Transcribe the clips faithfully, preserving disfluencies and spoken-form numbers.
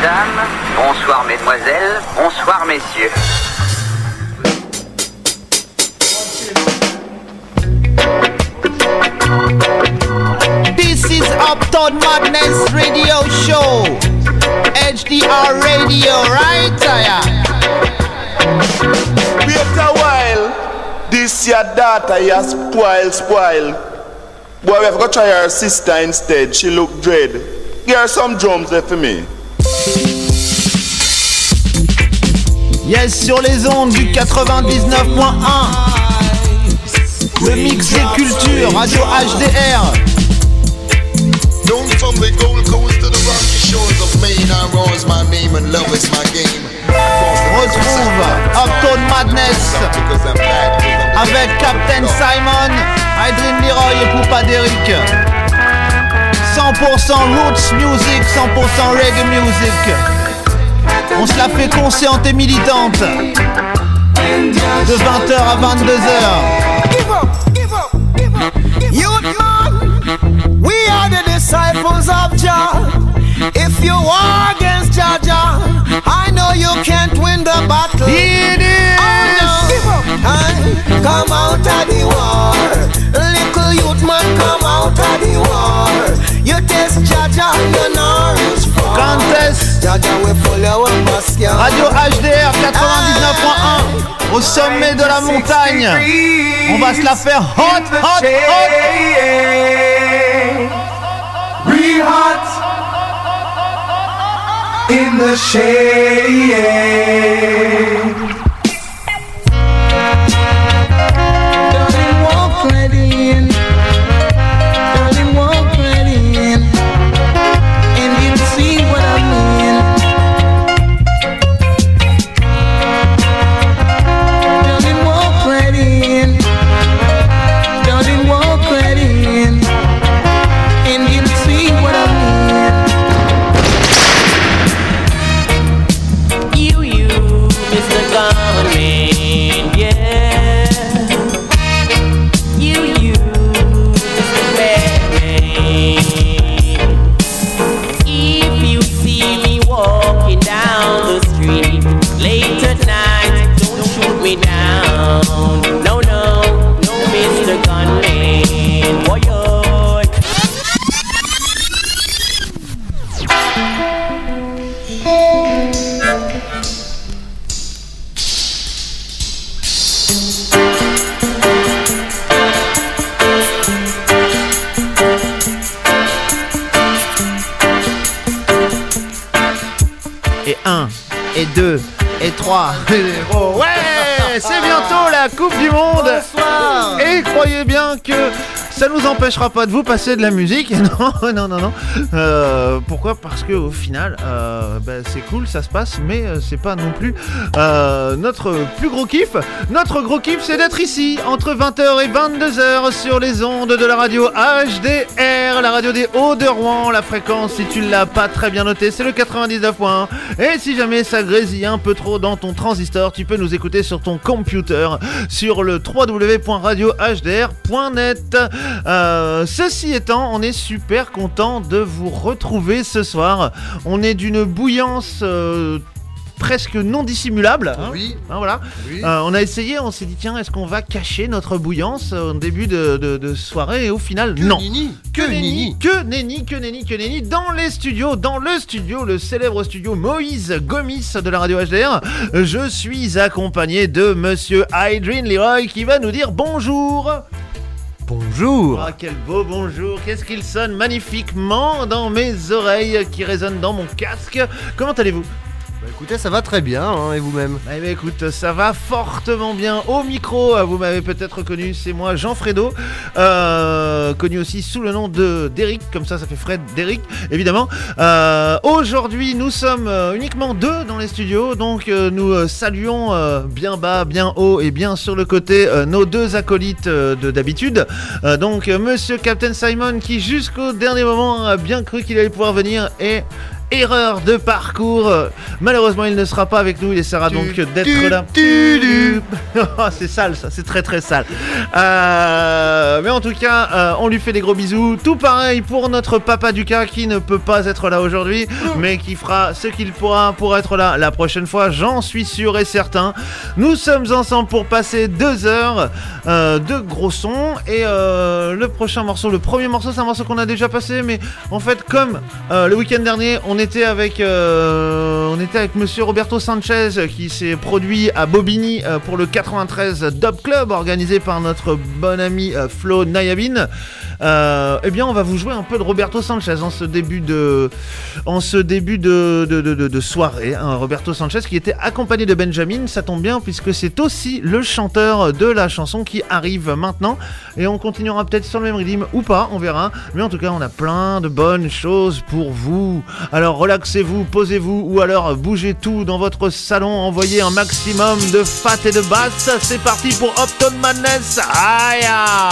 mesdames, bonsoir mesdemoiselles, bonsoir messieurs. This is Uptown Madness Radio Show, H D R Radio, right? Wait a while, this your daughter, you spoil, spoil. Boy, we have got to try her sister instead, she look dread. Give her some drums there for me. Yes, sur les ondes du quatre-vingt-dix-neuf point un. Le mix des cultures, Radio H D R. Down from the Gold Coast to the rocky shores of Maine, I rose my name and love is my game. Retrouve Uptown Madness avec Captain Simon, Adrien Leroy et Poupa Derrick. cent pour cent roots music, cent pour cent reggae music. On se la fait consciente et militante de vingt heures à vingt-deux heures. Give up, give up, give up. Youth man, we are the disciples of Jah. If you war against Jah Jah, I know you can't win the battle. It is. Oh, no. Give up. Hey, come out of the war. Little youth man, come out of the war. You test Jah Jah, you know it's for. Contest. Jah Jah will follow a basket. Radio H D R quatre-vingt-dix-neuf point un. Au sommet de la montagne. On va se la faire hot, hot, hot. Real hot. In the shade. Darling, walk right in. Darling, walk right in. And you'll see what I mean. Darling, walk right in. Darling, walk right in. And you'll see what I mean. You, you, Mister Gunman, yeah. You, you, Mister Batman. If you see me walking down the street late at night, don't shoot me down. No, no, no, Mister Gunman, boy, oh. Et un, et deux, et trois. Oh ouais, c'est bientôt la Coupe du Monde. Bonsoir. Et croyez bien que ça nous empêchera pas de vous passer de la musique. Non, non, non, non. Euh, pourquoi ? Parce que au final, euh, bah, c'est cool, ça se passe, mais euh, c'est pas non plus euh, notre plus gros kiff. Notre gros kiff, c'est d'être ici entre vingt heures et vingt-deux heures sur les ondes de la radio H D R, la radio des Hauts-de-Rouen. La fréquence, si tu l'as pas très bien noté, c'est le quatre-vingt-dix-neuf point un. Et si jamais ça grésille un peu trop dans ton transistor, tu peux nous écouter sur ton computer sur le w w w point radio h d r point net. Euh, ceci étant, on est super content de vous retrouver ce soir. On est d'une bouillance euh, presque non dissimulable. Hein, Oui. hein, voilà. Oui. Euh, on a essayé, on s'est dit tiens, est-ce qu'on va cacher notre bouillance au début de, de, de soirée, et au final Que non. nini, Que que nenni, nini. que nenni, que nenni, que nenni, dans les studios, dans le studio, le célèbre studio Moïse Gomis de la radio H D R. Je suis accompagné de monsieur Adrien Leroy qui va nous dire bonjour. Bonjour. Ah, quel beau bonjour, qu'est-ce qu'il sonne magnifiquement dans mes oreilles qui résonnent dans mon casque. Comment allez-vous ? Bah écoutez, ça va très bien, hein, et vous-même ? Eh bien écoute, ça va fortement bien. Au micro, vous m'avez peut-être connu, c'est moi, Jean Fredo, euh, connu aussi sous le nom de Derrick, comme ça ça fait Fred Derrick, évidemment. Euh, aujourd'hui, nous sommes euh, uniquement deux dans les studios, donc euh, nous euh, saluons euh, bien bas, bien haut et bien sur le côté euh, nos deux acolytes euh, de d'habitude. Euh, donc euh, Monsieur Captain Simon qui jusqu'au dernier moment a bien cru qu'il allait pouvoir venir et erreur de parcours. Malheureusement, il ne sera pas avec nous. Il essaiera donc Tu, d'être tu, là. tu, tu. Oh, c'est sale, ça. C'est très très sale. Euh, mais en tout cas, euh, on lui fait des gros bisous. Tout pareil pour notre papa Ducas qui ne peut pas être là aujourd'hui, mais qui fera ce qu'il pourra pour être là la prochaine fois. J'en suis sûr et certain. Nous sommes ensemble pour passer deux heures euh, de gros sons. Et euh, le prochain morceau, le premier morceau, c'est un morceau qu'on a déjà passé. Mais en fait, comme euh, le week-end dernier, on était avec, euh, on était avec Monsieur Roberto Sanchez qui s'est produit à Bobigny euh, pour le quatre-vingt-treize Dub Club organisé par notre bon ami euh, Flo Nayabin. Euh, eh bien, on va vous jouer un peu de Roberto Sanchez en ce début de, en ce début de, de, de, de, de soirée. Hein. Roberto Sanchez qui était accompagné de Benjamin, ça tombe bien puisque c'est aussi le chanteur de la chanson qui arrive maintenant. Et on continuera peut-être sur le même rythme ou pas, on verra. Mais en tout cas, on a plein de bonnes choses pour vous. Alors relaxez-vous, posez-vous ou alors bougez tout dans votre salon. Envoyez un maximum de fat et de basse. C'est parti pour Upton Madness. Aïe!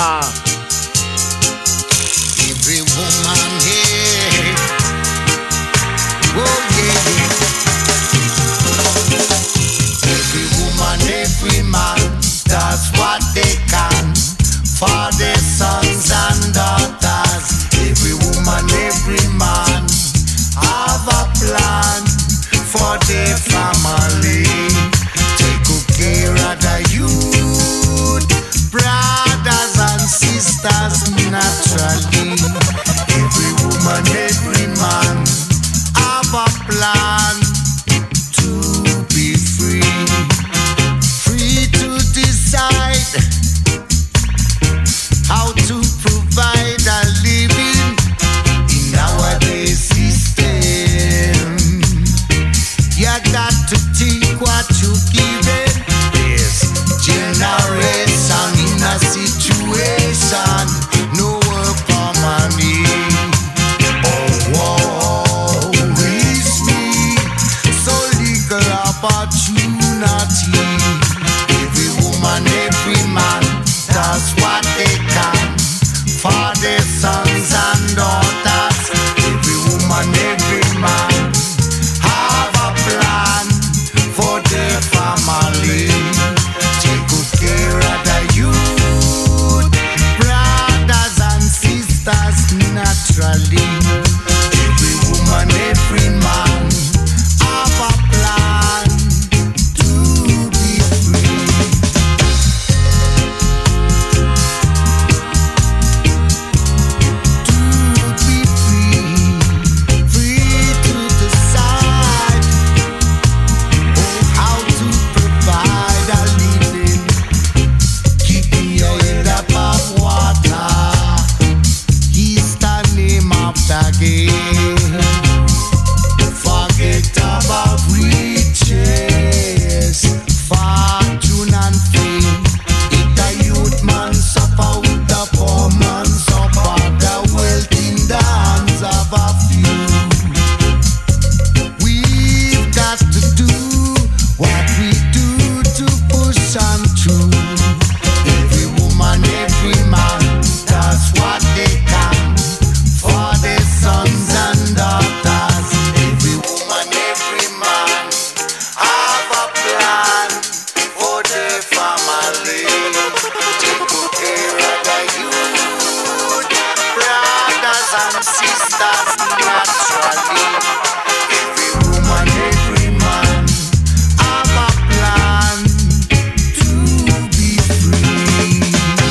Every woman here, oh yeah, every woman, every man, does what they can for their sons and daughters. Every woman, every man, have a plan for their family. Take good care of the youth, brothers and sisters, naturally. Every woman, every man, have a plan to be free. Free to decide how to provide a living in nowadays system. You got to take what you given. Yes, generation in a situation, no work for money. Oh, whoa, it's me, so legal opportunity. Every woman, every man, does what they can for their sons and daughters. Every woman, every man, have a plan for their family. Take good care of the youth, brothers and sisters, naturally. Every woman, every man, have a plan to be free. To be free, free to decide, oh, how to provide a living. Keeping your head above water is the name of the game. Forget about riches, fortune and fame. If the youth man suffer with the poor man suffer, the wealth in the hands of a few. We've got to do what we do to push on through. Every woman, every man, does what they can for their sons and daughters. Every woman, every man, have a plan for their family. Take good care of the youth, brothers and sisters, naturally. Every woman, every man, have a plan to be free.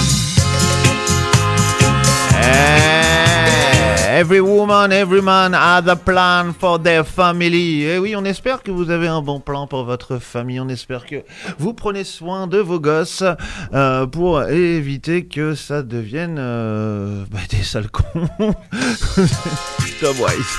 Eh, Every woman, every man has a plan for their family. Et oui, on espère que vous avez un bon plan pour votre famille. On espère que vous prenez soin de vos gosses euh, pour éviter que ça devienne euh, bah, des sales cons. Tom Wise.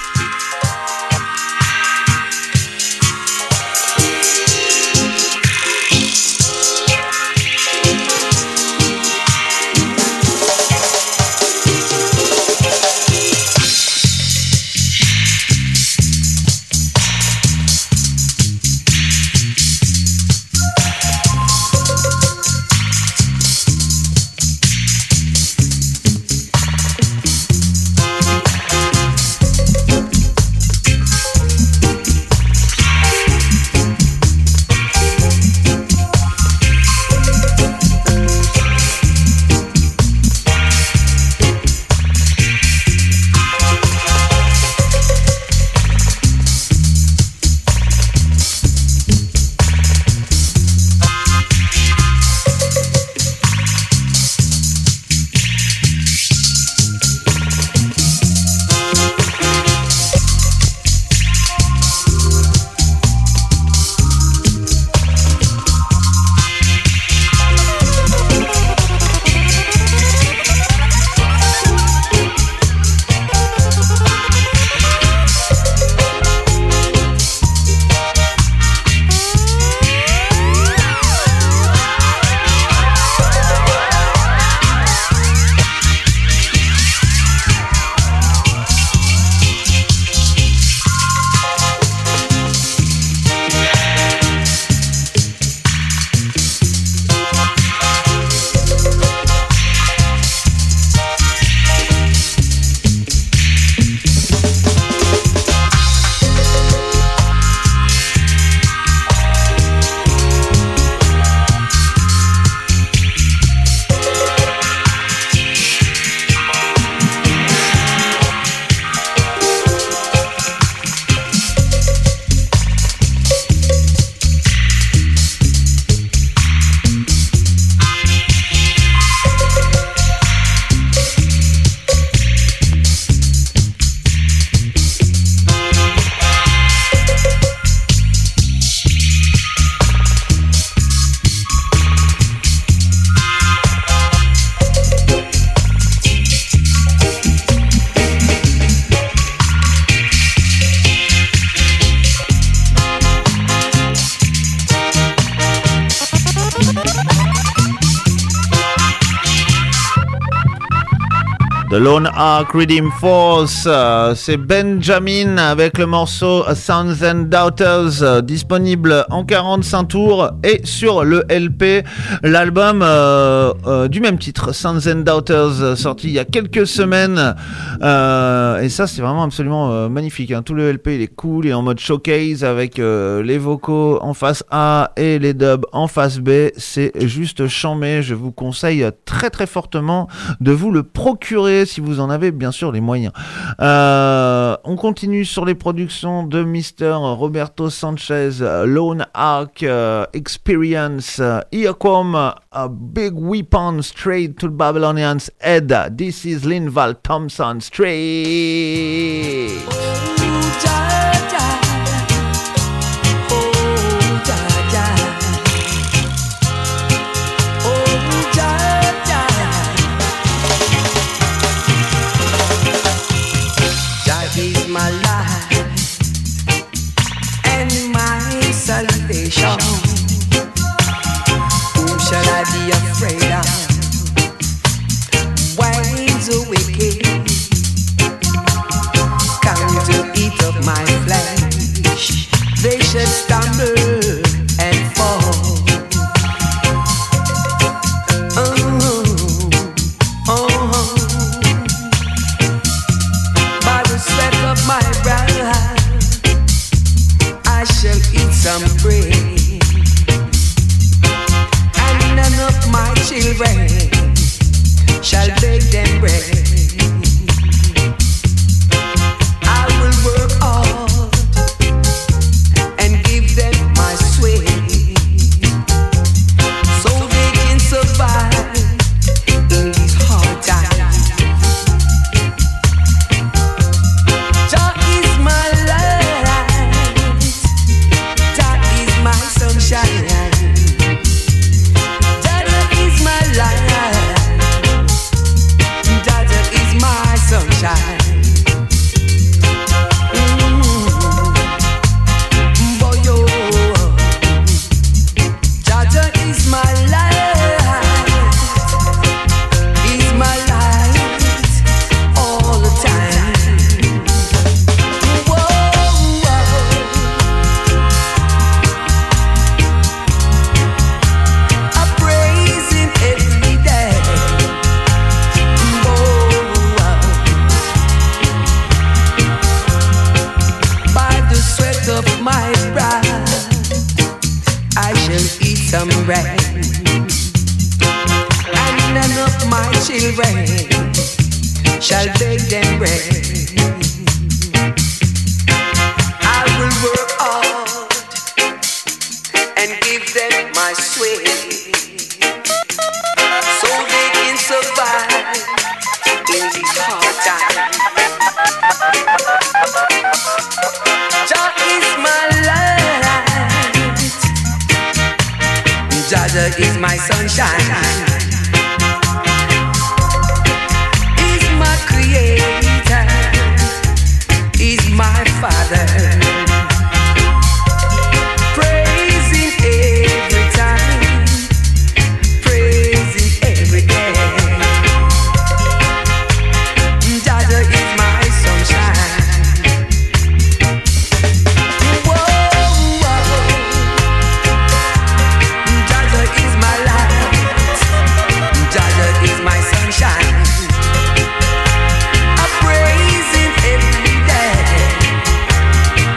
The Lone Ark Redeem Force, euh, c'est Benjamin avec le morceau Sons and Daughters, euh, disponible en quarante-cinq tours et sur le L P, l'album euh, euh, du même titre, Sons and Daughters, sorti il y a quelques semaines, euh, et ça c'est vraiment absolument euh, magnifique, hein. Tout le L P il est cool, il est en mode showcase avec euh, les vocaux en face A et les dubs en face B, c'est juste chambé, je vous conseille très très fortement de vous le procurer si vous en avez bien sûr les moyens. Euh, on continue sur les productions de Mister Roberto Sanchez, Lone Ark uh, Experience, uh, Here Come a Big Weapon Straight to the Babylonian's Head. This is Linval Thompson Straight. My life and my salvation. Whom shall I be afraid of? Waves of wicked come to eat up my flesh. They shall stumble and fall. Oh, oh. By the sweat of my brow I shall eat some bread, and none of my children shall beg them bread. I will work hard and give them my sweat, so they can survive in these hard times. Jah is my light, Jah is my sunshine, Jah is my light, Jah is my sunshine. Mm-hmm. Boy, oh, Jah is my light, is my light all the time. Whoa, whoa. I praise Him every day. Whoa, whoa. By the sweat of my brow I shall eat some bread, and none of my children shall beg them bread. I will work hard and give them my sweat, so they can survive in these hard times. Jah is my light, Jah is my sunshine. He's my creator, He's my father. Praise Him every time, praise Him every day. Jah is my sunshine. Whoa, whoa. Jah is my light, Jah is my sunshine. I praise Him every day.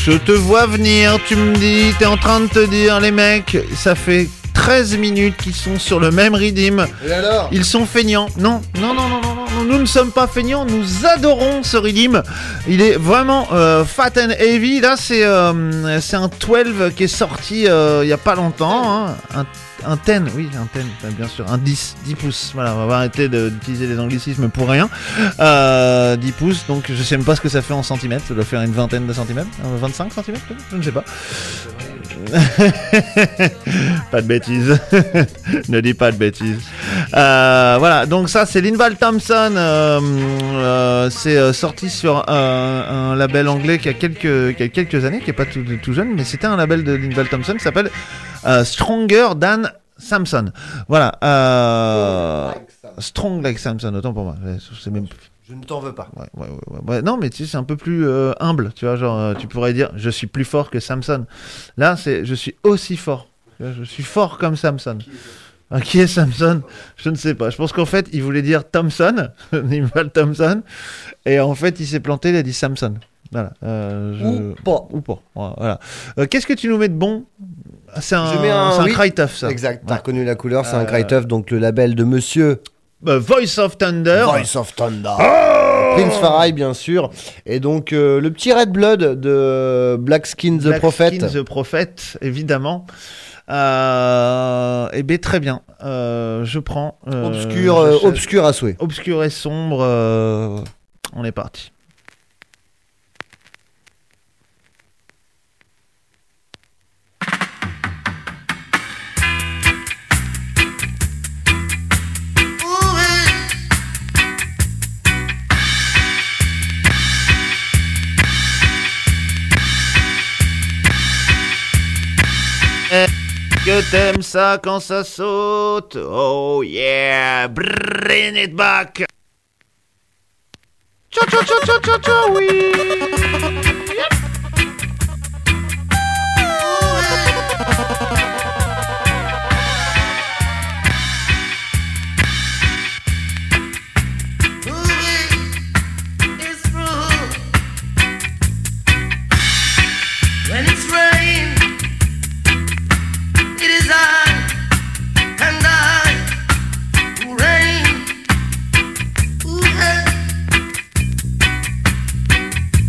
Je te vois venir, tu me dis, t'es en train de te dire, les mecs, ça fait treize minutes qu'ils sont sur le même rythme. Et alors ? Ils sont feignants. Non, non, non, non, non, non, nous ne sommes pas feignants, nous adorons ce rythme. Il est vraiment euh, fat and heavy. Là, c'est euh, c'est un douze qui est sorti euh, il y a pas longtemps. Hein. Un, un dix, oui, un dix, bien sûr. Un dix, dix pouces. Voilà, on va arrêter de, d'utiliser les anglicismes pour rien. Euh, dix pouces, donc je sais même pas ce que ça fait en centimètres. Ça doit faire une vingtaine de centimètres. vingt-cinq centimètres, je ne sais pas. Pas de bêtises. Ne dis pas de bêtises. Euh, voilà, donc ça c'est Linval Thompson. Euh, euh, c'est euh, sorti sur euh, un label anglais qui a quelques, qui a quelques années, qui est pas tout, tout jeune, mais c'était un label de Linval Thompson qui s'appelle euh, Stronger Than Samson. Voilà. Euh, Strong Like Samson, autant pour moi. C'est même... Je ne t'en veux pas. Ouais, ouais, ouais, ouais. Non, mais tu sais, c'est un peu plus euh, humble, tu vois, genre, euh, tu pourrais dire, je suis plus fort que Samson. Là, c'est, je suis aussi fort. Je suis fort comme Samson. Ah, qui est Samson ? Je ne sais pas. Je pense qu'en fait, il voulait dire Thompson, Linval Thompson, et en fait, il s'est planté, il a dit Samson. Voilà. Euh, je... Ou pas. Ou pas. Voilà. Euh, qu'est-ce que tu nous mets de bon ? C'est un, Je mets un, c'est un oui. cry tough, ça. Exact. T'as Ouais. reconnu la couleur, c'est Euh... un cry tough, donc le label de Monsieur Euh, Voice of Thunder. Voice of Thunder. Oh Prince Farai, bien sûr. Et donc euh, le petit Red Blood de Black Skin the Black Prophet. Skin the Prophet, évidemment. Euh, et bien très bien. Euh, je prends. Euh, Obscur, euh, j'achète. obscur à souhait. Obscur et sombre. Euh, on est parti. Que t'aimes ça quand ça saute? Oh yeah, bring it back. Tcha tcha tcha tcha tcha tcha, oui. When it's rain, it is I, and I, who reign, who have.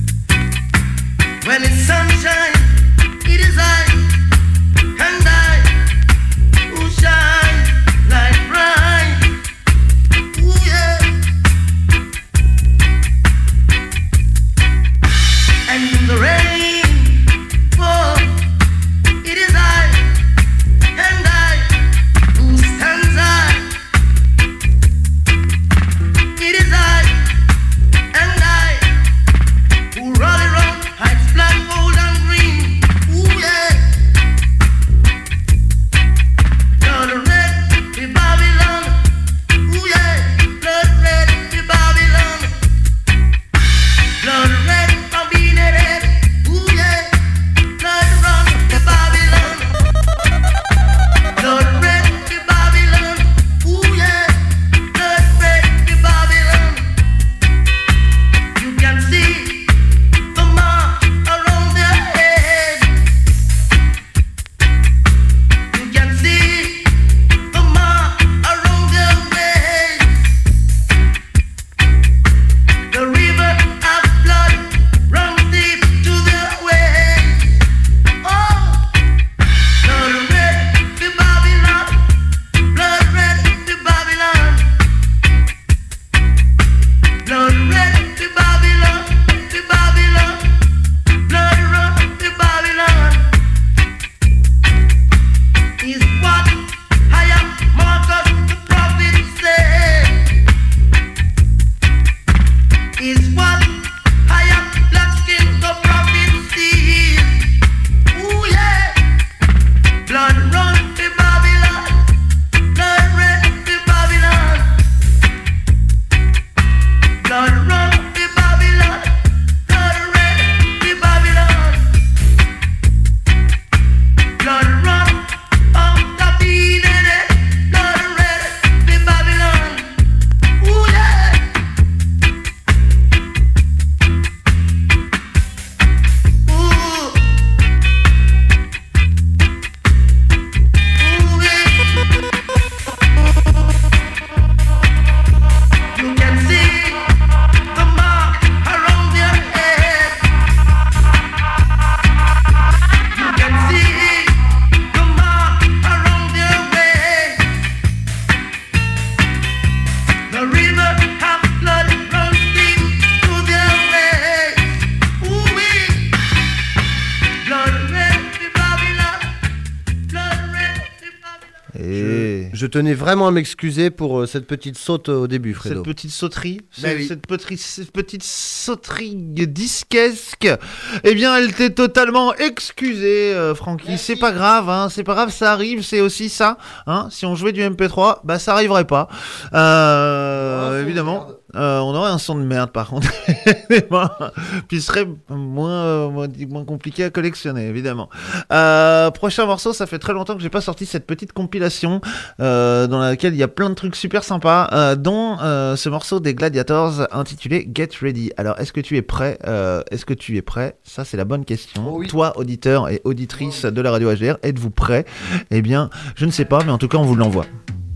je tenais vraiment à m'excuser pour euh, cette petite saute au début, Fredo. Cette petite sauterie, Bah cette, oui. cette petite, cette petite sauterie disquesque, eh bien, elle t'est totalement excusée, euh, Francky. C'est pas grave, hein, c'est pas grave, ça arrive, c'est aussi ça. Hein, si on jouait du M P trois, bah ça arriverait pas. Euh, évidemment. Euh, on aurait un son de merde par contre, puis ce serait moins, euh, moins, moins compliqué à collectionner évidemment. Euh, prochain morceau, ça fait très longtemps que j'ai pas sorti cette petite compilation euh, dans laquelle il y a plein de trucs super sympas, euh, dont euh, ce morceau des Gladiators intitulé Get Ready. Alors est-ce que tu es prêt euh, Est-ce que tu es prêt Ça c'est la bonne question. Oh oui. Toi auditeur et auditrice oh oui. de la radio H D R, êtes-vous prêt Eh bien je ne sais pas, mais en tout cas on vous l'envoie.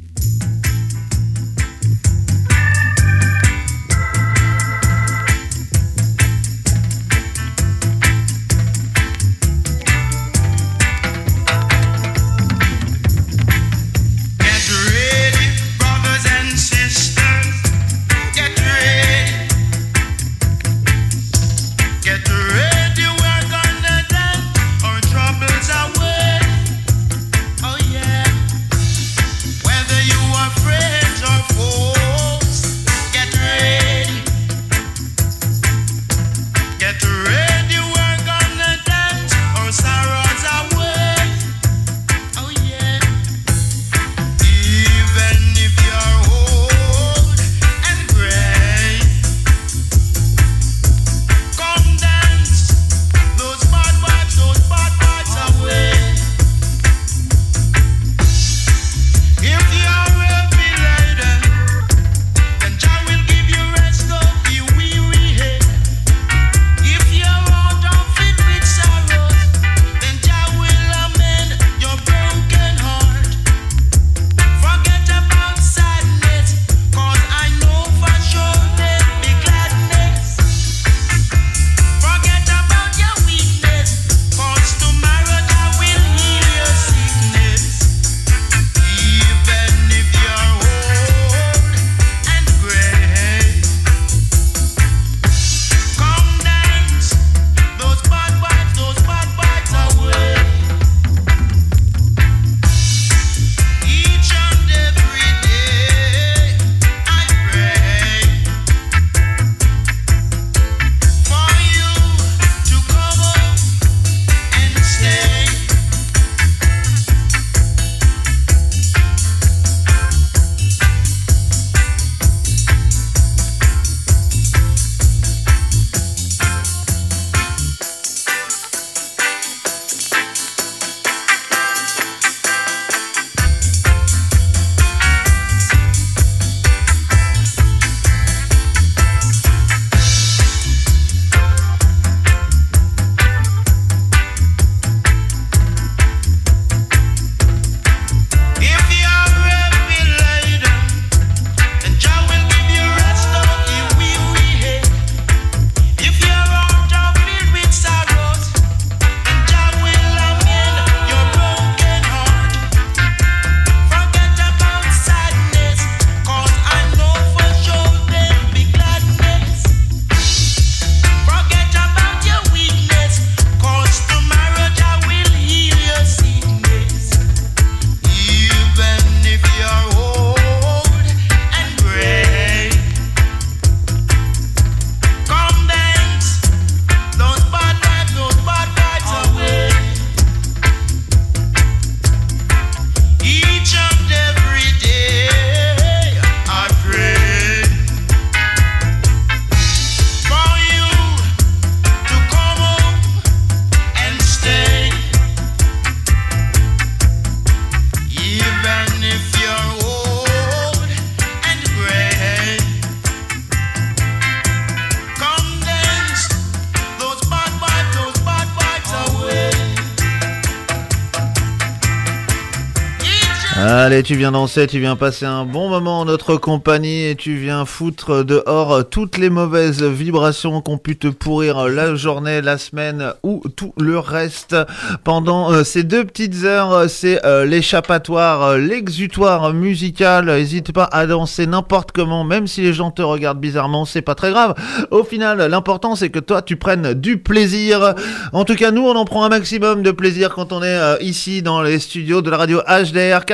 Allez, tu viens danser, tu viens passer un bon moment en notre compagnie et tu viens foutre dehors toutes les mauvaises vibrations qui ont pu te pourrir la journée, la semaine ou tout le reste. Pendant euh, ces deux petites heures, c'est euh, l'échappatoire, euh, l'exutoire musical. N'hésite pas à danser n'importe comment, même si les gens te regardent bizarrement, c'est pas très grave. Au final, l'important c'est que toi tu prennes du plaisir. En tout cas, nous on en prend un maximum de plaisir quand on est euh, ici dans les studios de la radio H D R quatre-vingt-dix-sept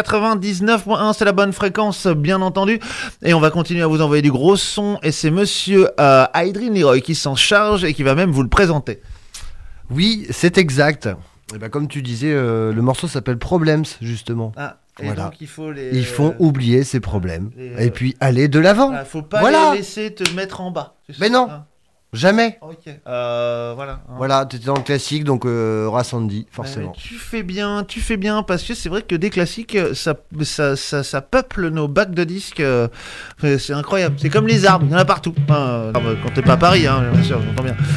quatre-vingt-dix-neuf point un, c'est la bonne fréquence, bien entendu. Et on va continuer à vous envoyer du gros son. Et c'est monsieur euh, Adrien Leroy qui s'en charge et qui va même vous le présenter. Oui, c'est exact. Et ben, comme tu disais, euh, le morceau s'appelle Problems, justement. Ah, et voilà. donc il faut les... Ils font euh, oublier ces problèmes. les, euh, Et puis aller de l'avant. Il faut pas Voilà. les laisser te mettre en bas. C'est Mais ça, non. hein. Jamais. Ok. Euh, voilà. hein. Voilà, t'étais dans le classique, donc euh, Rassandy, forcément. Ouais, tu fais bien, tu fais bien, parce que c'est vrai que des classiques, ça, ça, ça, ça peuple nos bacs de disques. euh, c'est incroyable. C'est comme les arbres, il y en a partout. Enfin, euh, quand t'es pas à Paris, hein, bien sûr, j'entends bien.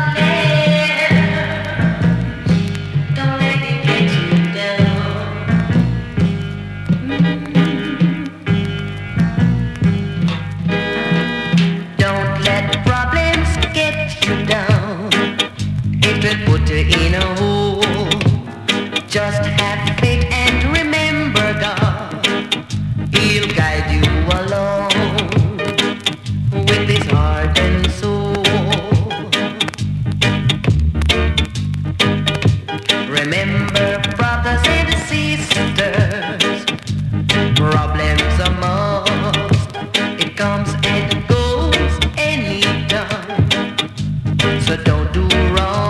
Put her in a hole. Just have faith and remember God. He'll guide you along with his heart and soul. Remember, brothers and sisters, problems are must. It comes and goes anytime. So don't do wrong.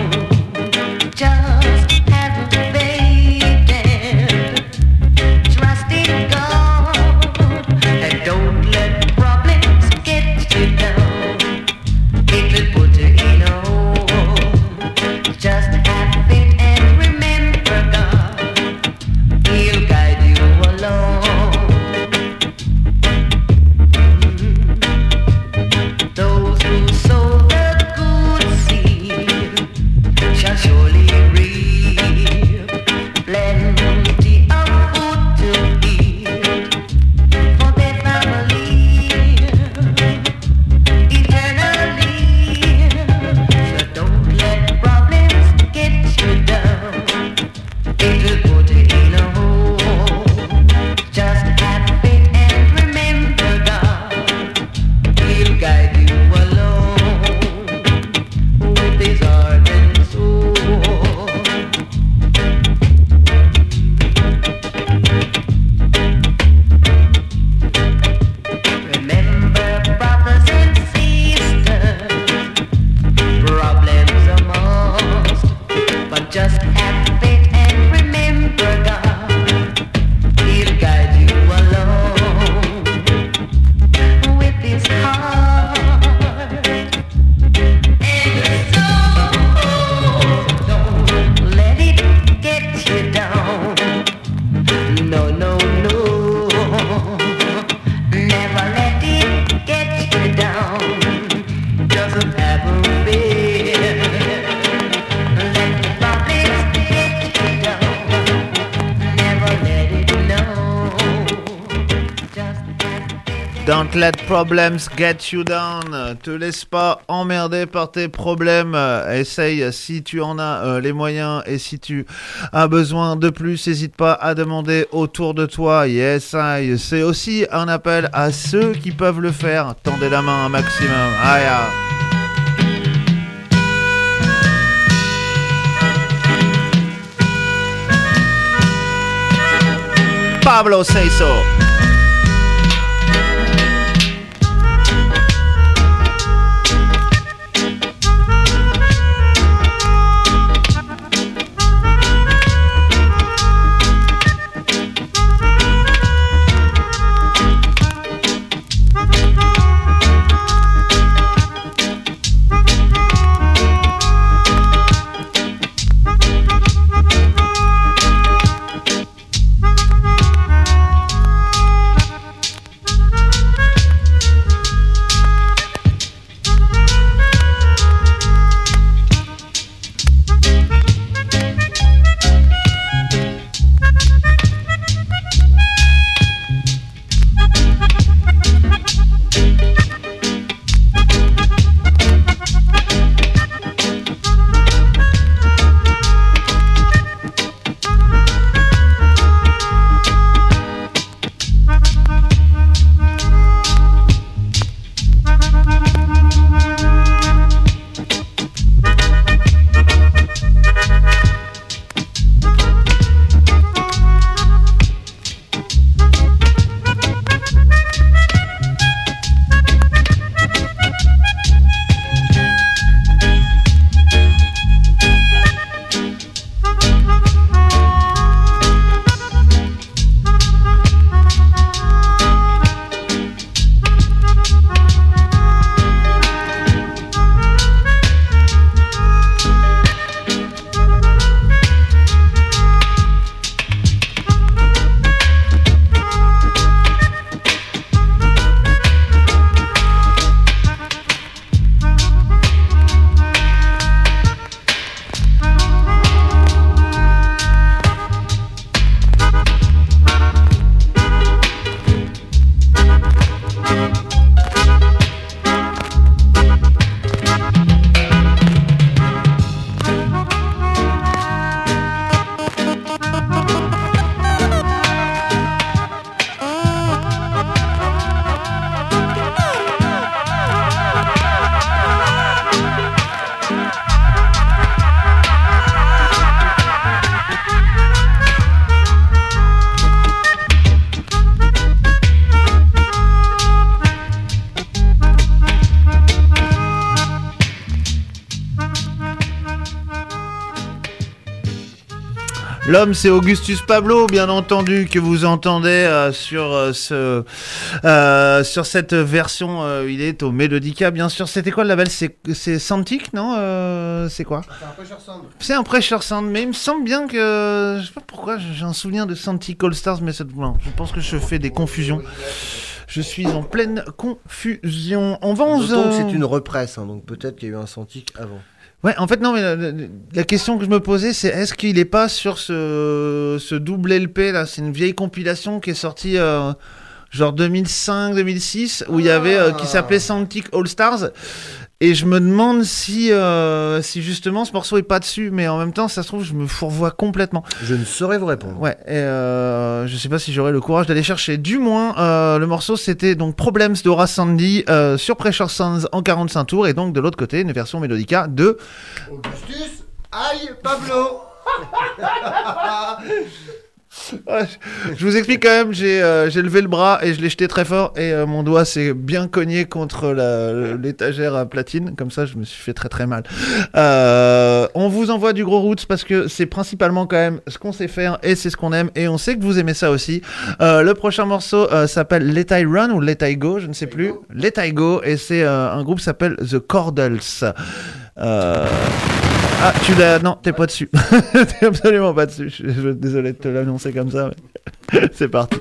Don't let problems get you down. Te laisse pas emmerder par tes problèmes. Essaye, si tu en as euh, les moyens et si tu as besoin de plus, n'hésite pas à demander autour de toi. Yes, I. C'est aussi un appel à ceux qui peuvent le faire. Tendez la main un maximum. Aïe, aïe. Pablo say so. L'homme, c'est Augustus Pablo, bien entendu, que vous entendez euh, sur euh, ce euh, sur cette version. Euh, il est au Melodica, bien sûr. C'était quoi le label? C'est c'est Santic, non euh, C'est quoi? C'est un Pressure Sound. C'est un Pressure Sound, mais il me semble bien que je sais pas pourquoi j'ai un souvenir de Santic All Stars, mais c'est non, je pense que je fais des confusions. Je suis en pleine confusion. On va en D'autant que c'est une represse, hein, donc peut-être qu'il y a eu un Santic avant. Ouais, en fait, non, mais la, la, la question que je me posais, c'est est-ce qu'il est pas sur ce, ce double L P là? C'est une vieille compilation qui est sortie euh, genre deux mille cinq deux mille six où il y avait euh, qui s'appelait Santic All Stars. Et je me demande si, euh, si justement ce morceau est pas dessus, mais en même temps, ça se trouve, je me fourvoie complètement. Je ne saurais vous répondre. Ouais, et euh, je sais pas si j'aurai le courage d'aller chercher. Du moins, euh, le morceau c'était donc Problems de Horace Sandy euh, sur Pressure Sounds en quarante-cinq tours, et donc de l'autre côté, une version Melodica de Augustus, aïe, Pablo. Ouais, je vous explique quand même, j'ai euh, j'ai levé le bras et je l'ai jeté très fort et euh, mon doigt s'est bien cogné contre la, l'étagère à platine, comme ça je me suis fait très très mal. Euh, on vous envoie du gros roots parce que c'est principalement quand même ce qu'on sait faire et c'est ce qu'on aime et on sait que vous aimez ça aussi. Euh, le prochain morceau euh, s'appelle Let I Run ou Let I Go, je ne sais plus. Let I Go, et c'est euh, un groupe qui s'appelle The Cordals. Euh... Ah, tu l'as... Non, t'es pas dessus. T'es absolument pas dessus. Je suis désolé de te l'annoncer comme ça, mais... C'est parti.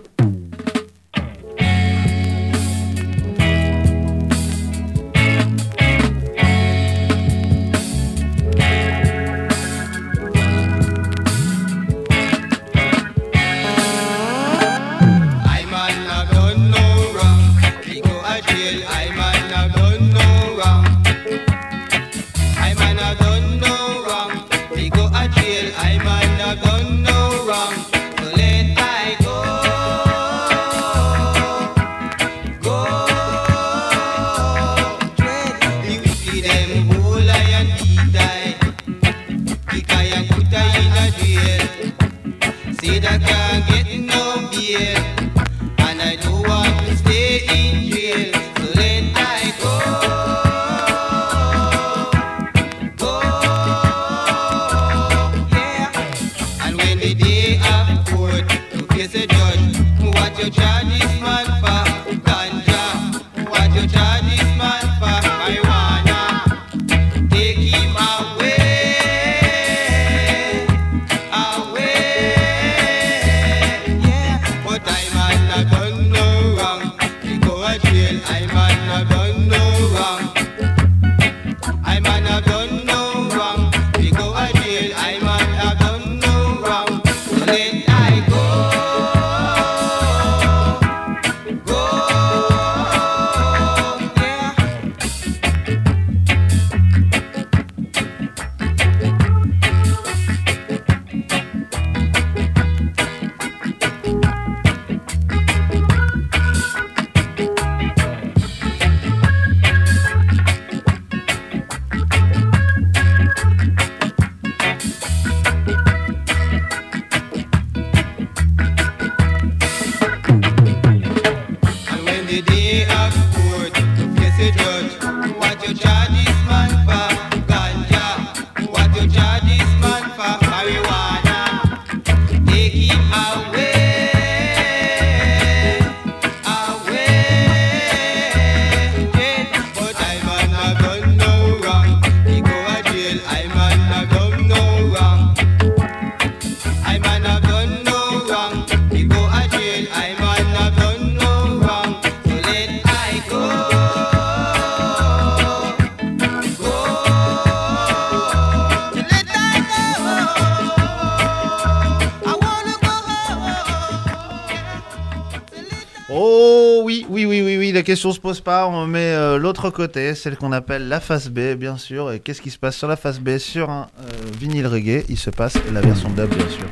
La question se pose pas, on met euh, l'autre côté, celle qu'on appelle la face B, bien sûr. Et qu'est-ce qui se passe sur la face B? Sur un euh, vinyle reggae, il se passe la version dub, bien sûr.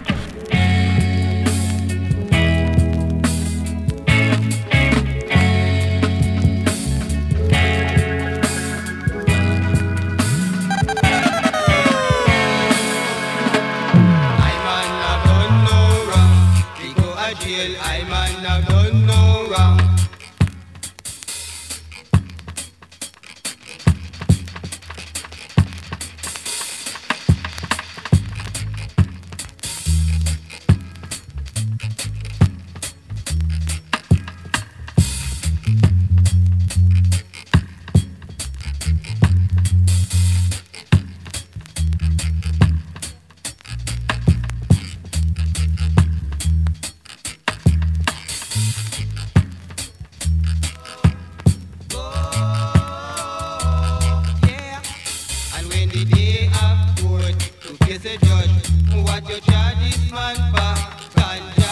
in the day of court to face a judge. What you charge this man for? Ganja.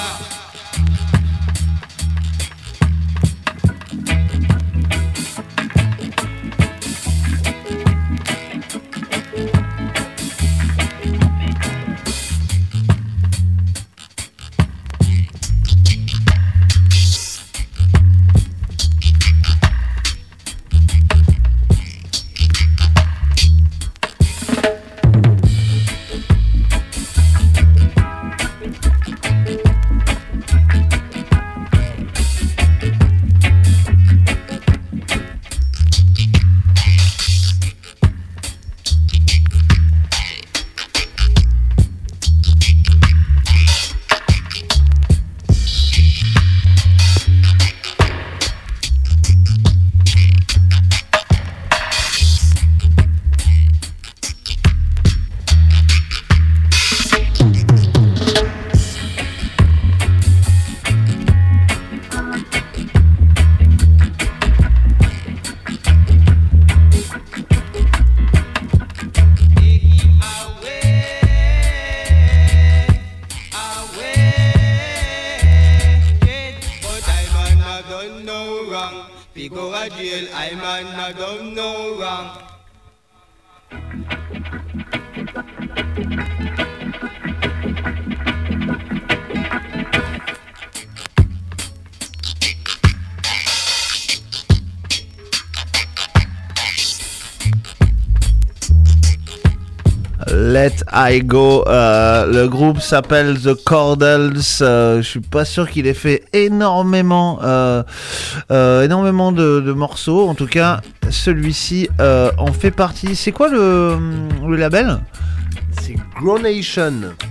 Let I Go, euh, le groupe s'appelle The Cordals. Euh, je suis pas sûr qu'il ait fait énormément, euh, euh, énormément de, de morceaux. En tout cas, celui-ci euh, en fait partie. C'est quoi le, le label? C'est Grownation.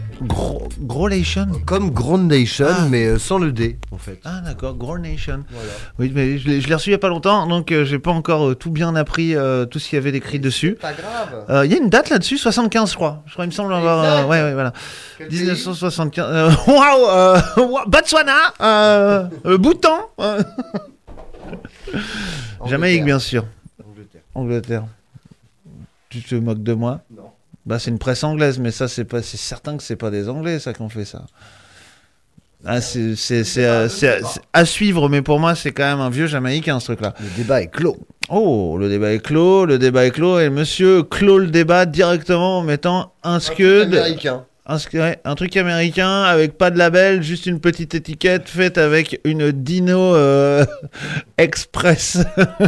Gro Grownation. Comme Groundation, ah. mais euh, sans le D en fait. Ah d'accord, Grownation. Voilà. Oui, mais je l'ai reçu il y a pas longtemps, donc euh, j'ai pas encore euh, tout bien appris, euh, tout ce qu'il y avait d'écrit dessus. Pas grave. Il euh, y a une date là-dessus, soixante-quinze je crois. Je crois il me semble avoir. Euh, ouais ouais voilà. Quel dix-neuf cent soixante-quinze. Euh, Waouh. euh, Botswana. Euh, euh, Bhoutan. Euh. Jamaïque bien sûr. Angleterre. Angleterre. Tu te moques de moi? Non. Bah c'est une presse anglaise, mais ça c'est pas, c'est certain que c'est pas des Anglais ça qui ont fait ça. Ah, c'est c'est c'est à, à suivre, mais pour moi c'est quand même un vieux Jamaïcain ce truc-là. Le débat est clos. Oh, le débat est clos, le débat est clos, et monsieur clôt le débat directement en mettant un scud. Américain. Un, ouais, un truc américain avec pas de label, juste une petite étiquette faite avec une Dino euh, Express.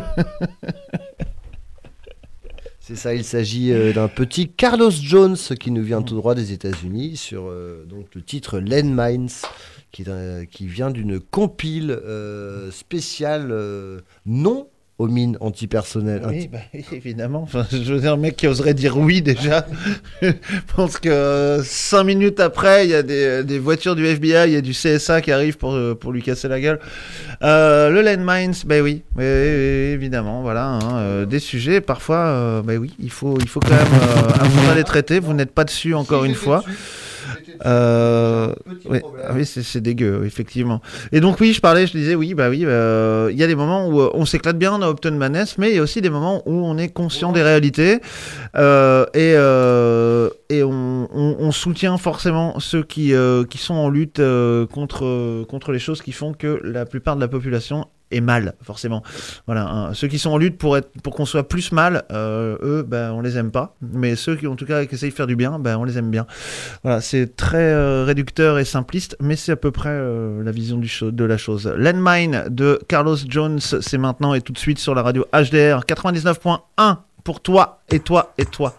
C'est ça, il s'agit euh, d'un petit Carlos Jones qui nous vient tout droit des États-Unis sur euh, donc le titre Landmines qui, euh, qui vient d'une compile euh, spéciale euh, non aux mines antipersonnelles. Oui, bah, évidemment. Enfin, je veux dire, un mec qui oserait dire oui déjà. Je pense que euh, cinq minutes après, il y a des, des voitures du F B I, il y a du C S A qui arrive pour, pour lui casser la gueule. Euh, le Landmines, ben oui, oui, oui, évidemment, voilà, hein, euh, des sujets, parfois, euh, ben oui, il faut, il faut quand même euh, avant les traiter. Vous n'êtes pas dessus encore une fois. Euh, oui, ah oui c'est dégueu, effectivement. Et donc oui, je parlais, je disais oui, bah oui, il euh, y a des moments où on s'éclate bien, on a Upton Maness, mais il y a aussi des moments où on est conscient des réalités euh, et, euh, et on, on, on soutient forcément ceux qui, euh, qui sont en lutte euh, contre, contre les choses qui font que la plupart de la population est mal, forcément. Voilà, hein. Ceux qui sont en lutte pour être, pour qu'on soit plus mal, euh, eux, ben on les aime pas. Mais ceux qui, en tout cas, qui essayent de faire du bien, ben on les aime bien. Voilà, c'est très euh, réducteur et simpliste, mais c'est à peu près euh, la vision du show, de la chose. Landmine de Carlos Jones, c'est maintenant et tout de suite sur la radio H D R quatre-vingt-dix-neuf point un pour toi et toi et toi.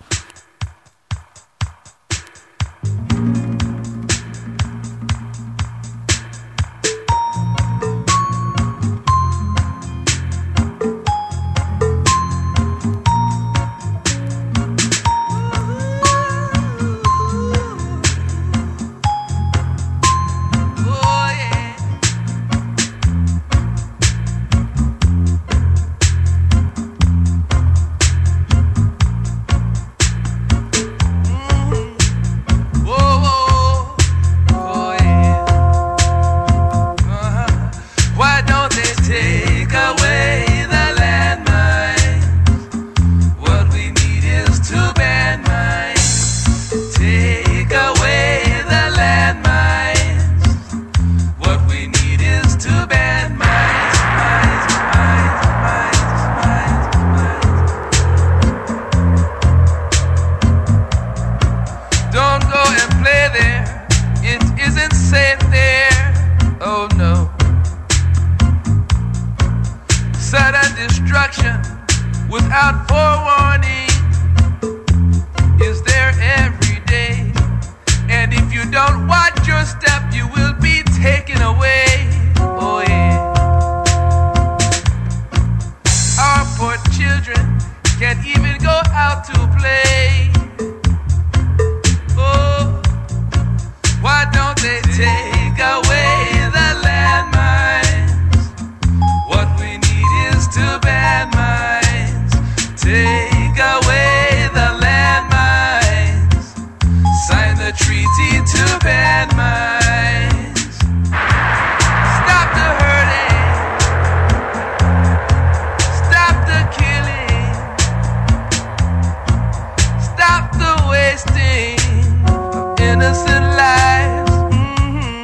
Oh, wasting of innocent lives. Mm-hmm.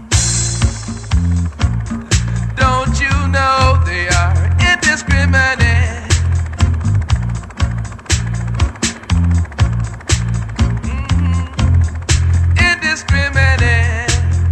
Don't you know they are indiscriminate? Mm-hmm. Indiscriminate.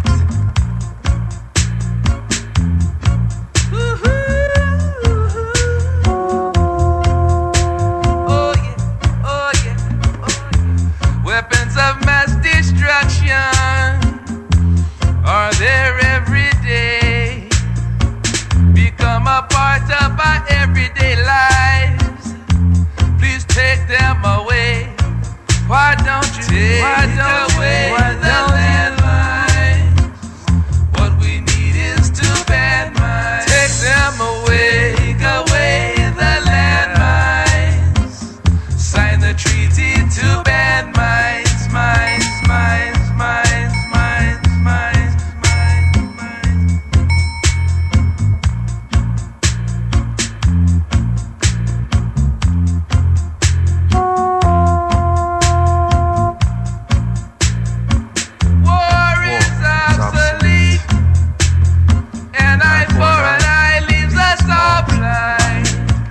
Weapons of mass destruction are there every day, become a part of our everyday lives. Please take them away. Why don't you take why don't away why the landmines? What we need is to ban mines. Take them away, take away the landmines. Sign the treaty to ban mines. Mines, mines, mines, mines, mines, mines, mines. War is obsolete. An eye for an eye leaves us all blind.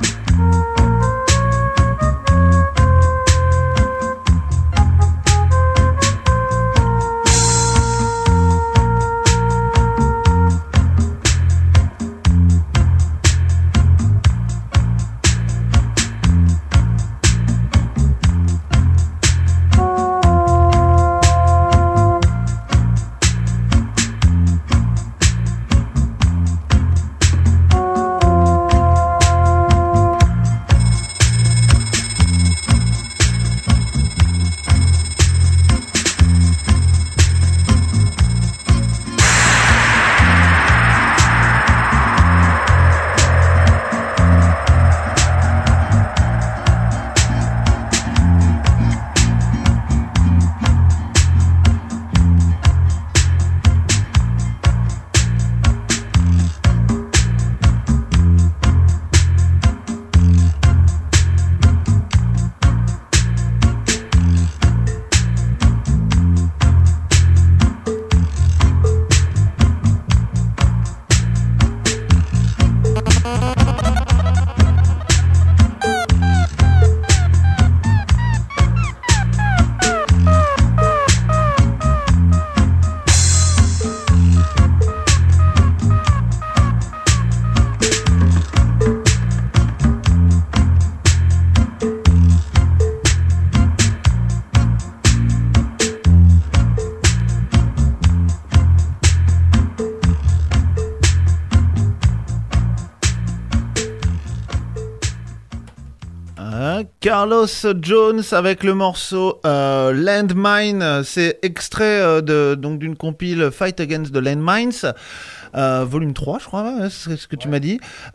Carlos Jones avec le morceau euh, Landmine, c'est extrait euh, de, donc d'une compile Fight Against the Landmines. Euh, volume trois, je crois, ouais, c'est ce que tu ouais. m'as dit.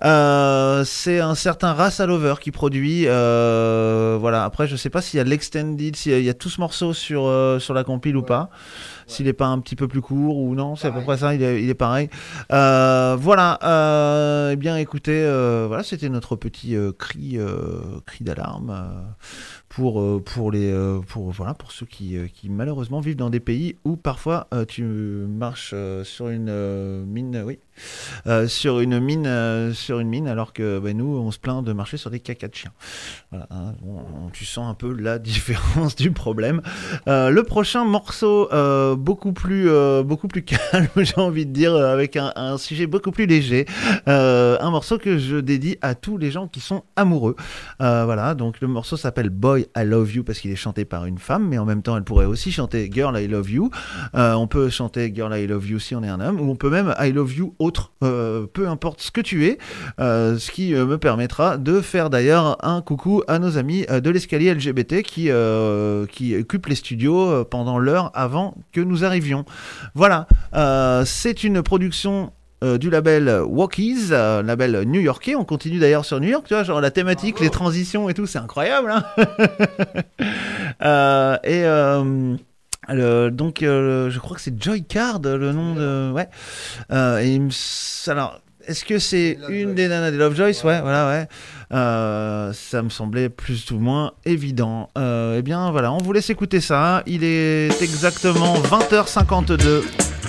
Euh, c'est un certain Russell Lover qui produit. Euh, voilà. Après, je sais pas s'il y a l'extended, s'il y a tout ce morceau sur euh, sur la compile ouais. ou pas. Ouais. S'il est pas un petit peu plus court ou non, c'est pareil. À peu près ça. Il est, il est pareil. Euh, voilà. Euh, eh bien, écoutez, euh, voilà, c'était notre petit euh, cri euh, cri d'alarme. Euh, pour euh, pour les euh, pour voilà pour ceux qui euh, qui malheureusement vivent dans des pays où parfois euh, tu marches euh, sur une euh, mine oui euh, sur une mine euh, sur une mine alors que bah, nous on se plaint de marcher sur des cacas de chiens. Voilà, hein, on, on, tu sens un peu la différence du problème. Euh, le prochain morceau euh, beaucoup plus euh, beaucoup plus calme, j'ai envie de dire, avec un, un sujet beaucoup plus léger. Euh, un morceau que je dédie à tous les gens qui sont amoureux. Euh, voilà, donc le morceau s'appelle Boy I Love You parce qu'il est chanté par une femme, mais en même temps elle pourrait aussi chanter Girl I Love You. Euh, on peut chanter Girl I Love You si on est un homme, ou on peut même I Love You autre, euh, peu importe ce que tu es, euh, ce qui euh, me permettra de faire d'ailleurs un coucou à nos amis euh, de l'escalier L G B T qui, euh, qui occupent les studios euh, pendant l'heure avant que nous arrivions. Voilà, euh, c'est une production Euh, du label Walkies, euh, label new-yorkais. On continue d'ailleurs sur New York, tu vois, genre la thématique, Bravo. Les transitions et tout, c'est incroyable, hein. euh, et euh, le, donc, euh, je crois que c'est Joy Card, le nom de, ouais. Euh, et alors, est-ce que c'est une des nanas des Lovejoys? Ouais, voilà, ouais. Euh, ça me semblait plus ou moins évident. Euh, eh bien, voilà, on vous laisse écouter ça. Il est exactement vingt heures cinquante-deux.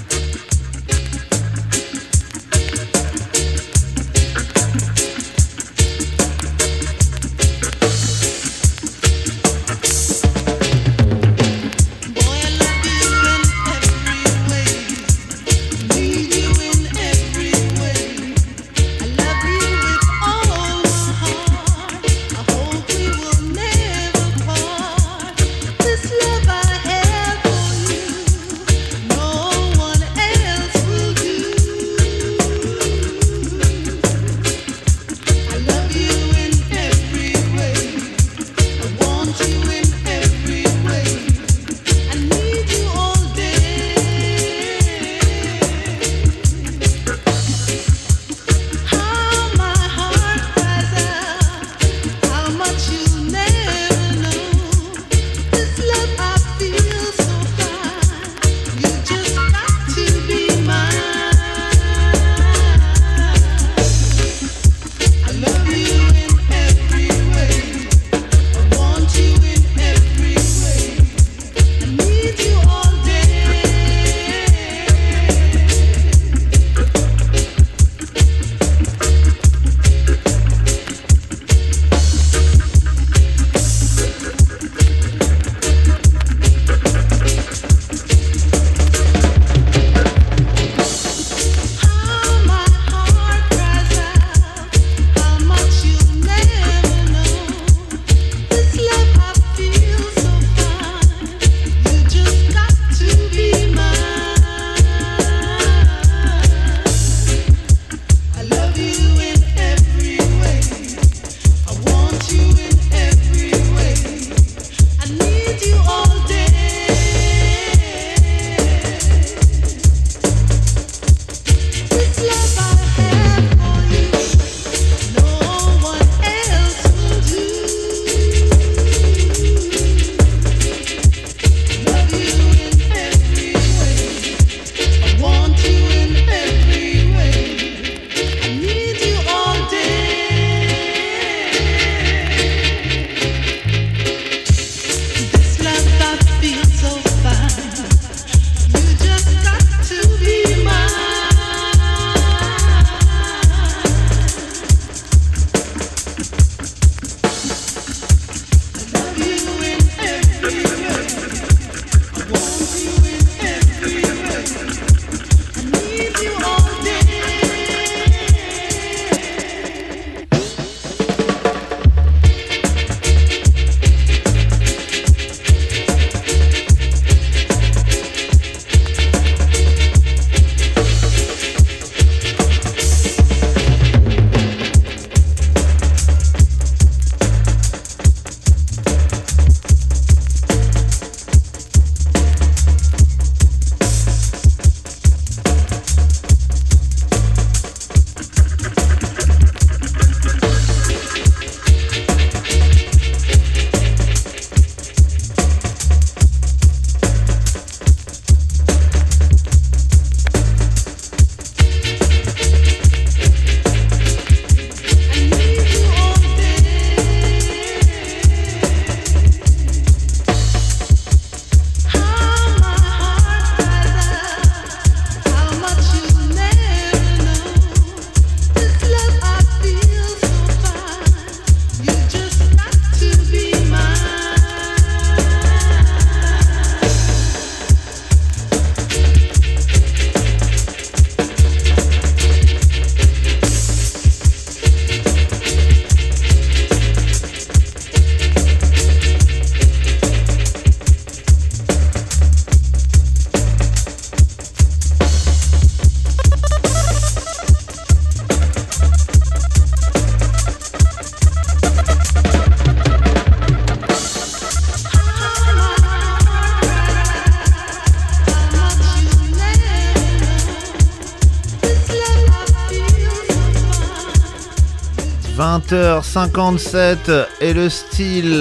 vingt heures cinquante-sept et le style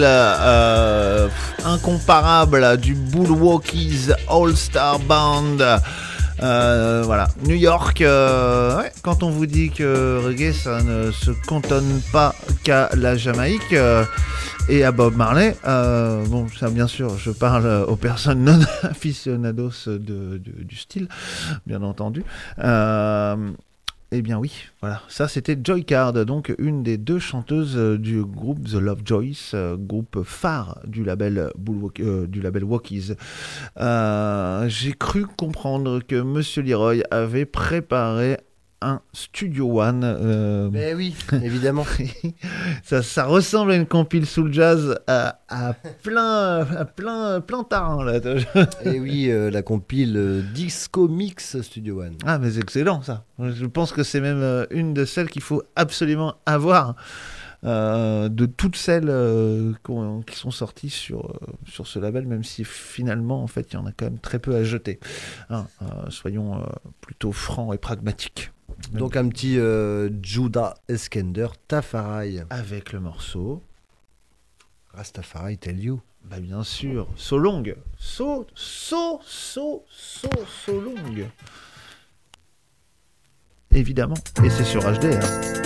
euh, incomparable du Bullwalkies All Star Band Euh, voilà, New York, euh, ouais, quand on vous dit que reggae ça ne se cantonne pas qu'à la Jamaïque euh, et à Bob Marley, euh, bon ça bien sûr je parle aux personnes non aficionados de, de, du style, bien entendu. Euh, Eh bien oui, voilà, ça c'était Joy Card, donc une des deux chanteuses du groupe The Lovejoys, euh, groupe phare du label, Bullwalk, euh, du label Walkies. Euh, j'ai cru comprendre que Monsieur Leroy avait préparé un Studio One. Euh... Mais oui, évidemment. ça, ça ressemble à une compile soul jazz à, à plein, à plein, plein tarin là. Et oui, euh, la compile euh, Disco Mix Studio One. Ah mais c'est excellent ça. Je pense que c'est même euh, une de celles qu'il faut absolument avoir. Euh, de toutes celles euh, qui sont sorties sur, euh, sur ce label, même si finalement en fait il y en a quand même très peu à jeter. Hein, euh, soyons euh, plutôt francs et pragmatiques. Donc un petit euh, Judah Eskender Tafari. Avec le morceau Rastafari Tell You. Bah bien sûr, So Long. So, so, so, so, so long. Évidemment. Et c'est sur H D. Hein.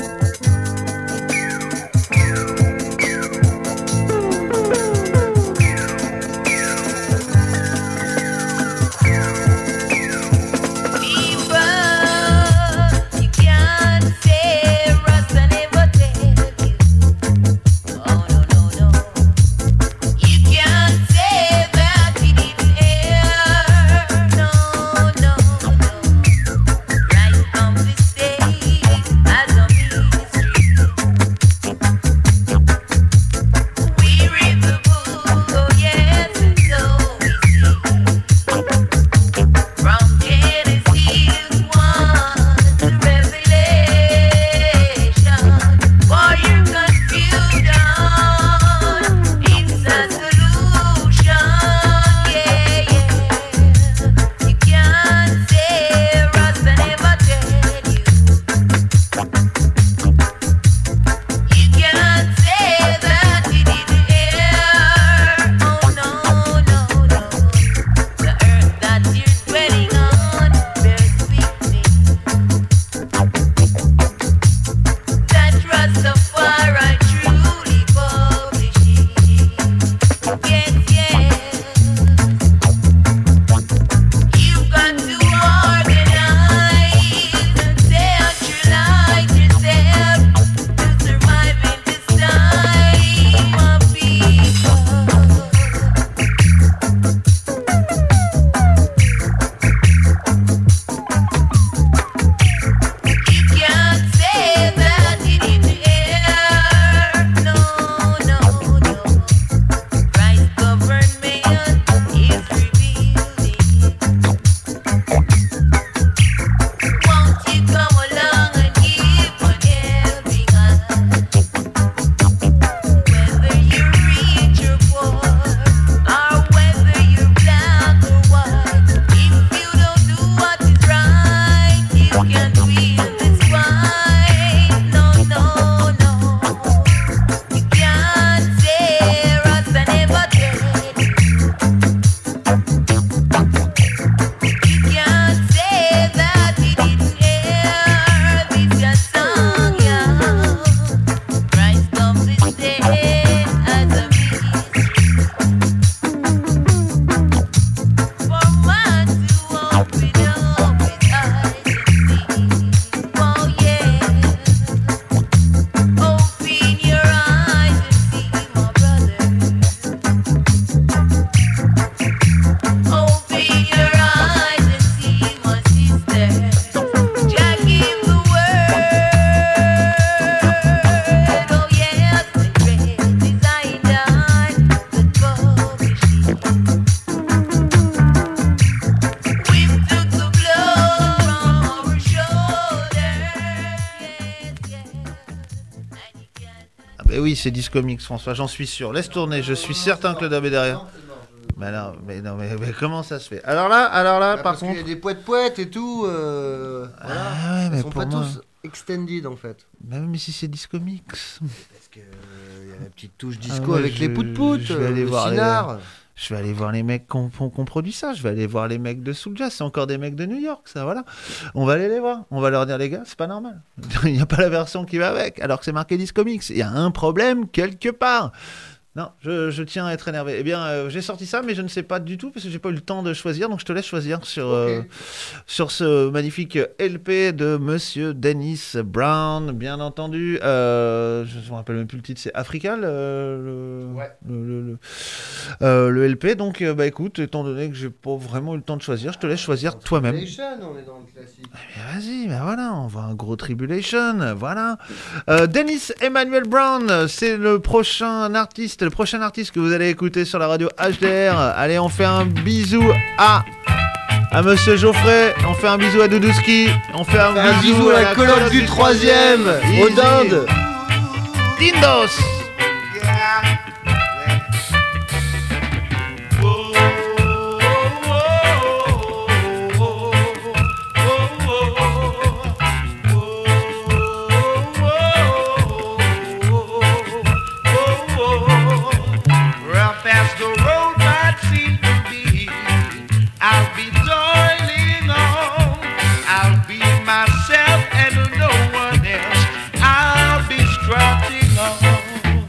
Oui, c'est Disco Mix, François, j'en suis sûr. Laisse tourner, je suis certain que le dab est derrière. Mais non, mais non, mais, mais comment ça se fait? Alors là, alors là, bah, par parce contre, qu'il y a des poètes poètes et tout. Euh, voilà. Ah ouais, mais Ils sont pour pas moi... tous extended en fait. Même mais si c'est Disco Mix. Parce que il euh, y a la petite touche disco ah ouais, avec je, les pout-pout, je vais aller le voir cinard. Les... Je vais aller voir les mecs qui ont produit ça. Je vais aller voir les mecs de Soul Jazz. C'est encore des mecs de New York, ça, voilà. On va aller les voir. On va leur dire, les gars, c'est pas normal. Il n'y a pas la version qui va avec, alors que c'est marqué Disc Comics. Il y a un problème quelque part. Non, je, je tiens à être énervé. Eh bien, euh, j'ai sorti ça, mais je ne sais pas du tout parce que j'ai pas eu le temps de choisir, donc je te laisse choisir sur Okay. euh, sur ce magnifique L P de Monsieur Dennis Brown, bien entendu. Euh, je ne me rappelle même plus le titre, c'est Africa, le, le, Ouais. le, le, le, euh, le L P. Donc, euh, bah écoute, étant donné que j'ai pas vraiment eu le temps de choisir, je te laisse choisir toi-même. Tribulation, on est dans le classique. Mais vas-y, ben voilà, on voit un gros Tribulation, voilà. Euh, Dennis Emmanuel Brown, c'est le prochain artiste, le prochain artiste que vous allez écouter sur la radio H D R. Allez, on fait un bisou à à Monsieur Geoffrey, on fait un bisou à Doudouski, on fait un, Un bisou, bisou à la coloc du troisième, Easy. aux dindes. Dindos. Rough as the road might seem to be, I'll be toiling on. I'll be myself and no one else. I'll be strutting on.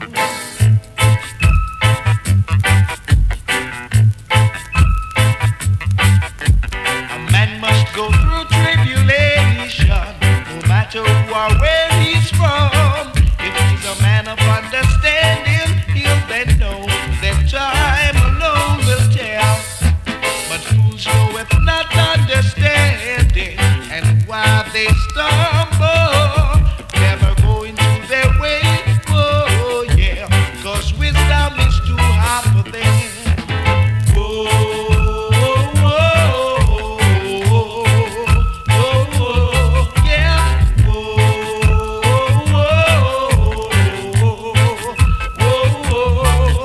A man must go through tribulation, no matter who or where he's from. If he's a man of understanding, he'll then know that time alone will tell. But fools knoweth not understanding, and why they stumble, never going to their way. Oh yeah, 'cause wisdom is too hard for them. Oh, oh, oh, oh, oh, oh, yeah. Oh, oh, oh, oh, oh, oh.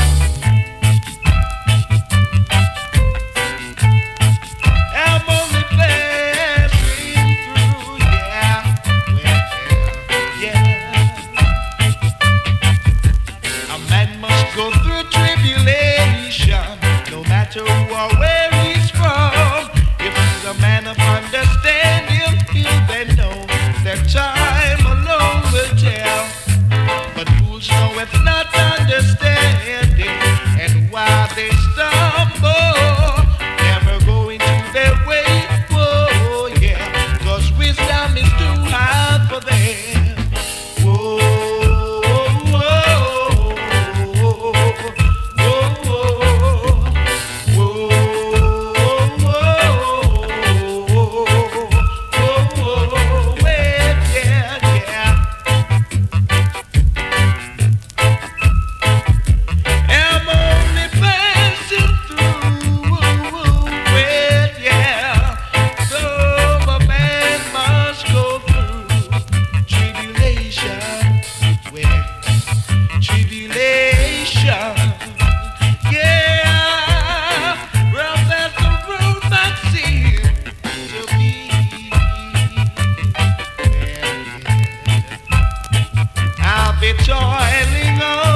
I'm only passing through, yeah, well, yeah. A man must go through tribulation, no matter who or where he's from. If he's a man of understanding, he'll then know that time alone will tell. But fools knoweth not understanding, and why they stumble, never going to their way. Oh yeah, 'cause wisdom is too hard for them. Whoa, whoa, whoa, whoa, whoa, whoa, whoa, well, yeah, yeah. I'm only passing through, well, yeah. So a man must go through tribulation, well, tribulation, yeah. Well, that's the road that seems to be. Well, I'll be toiling on.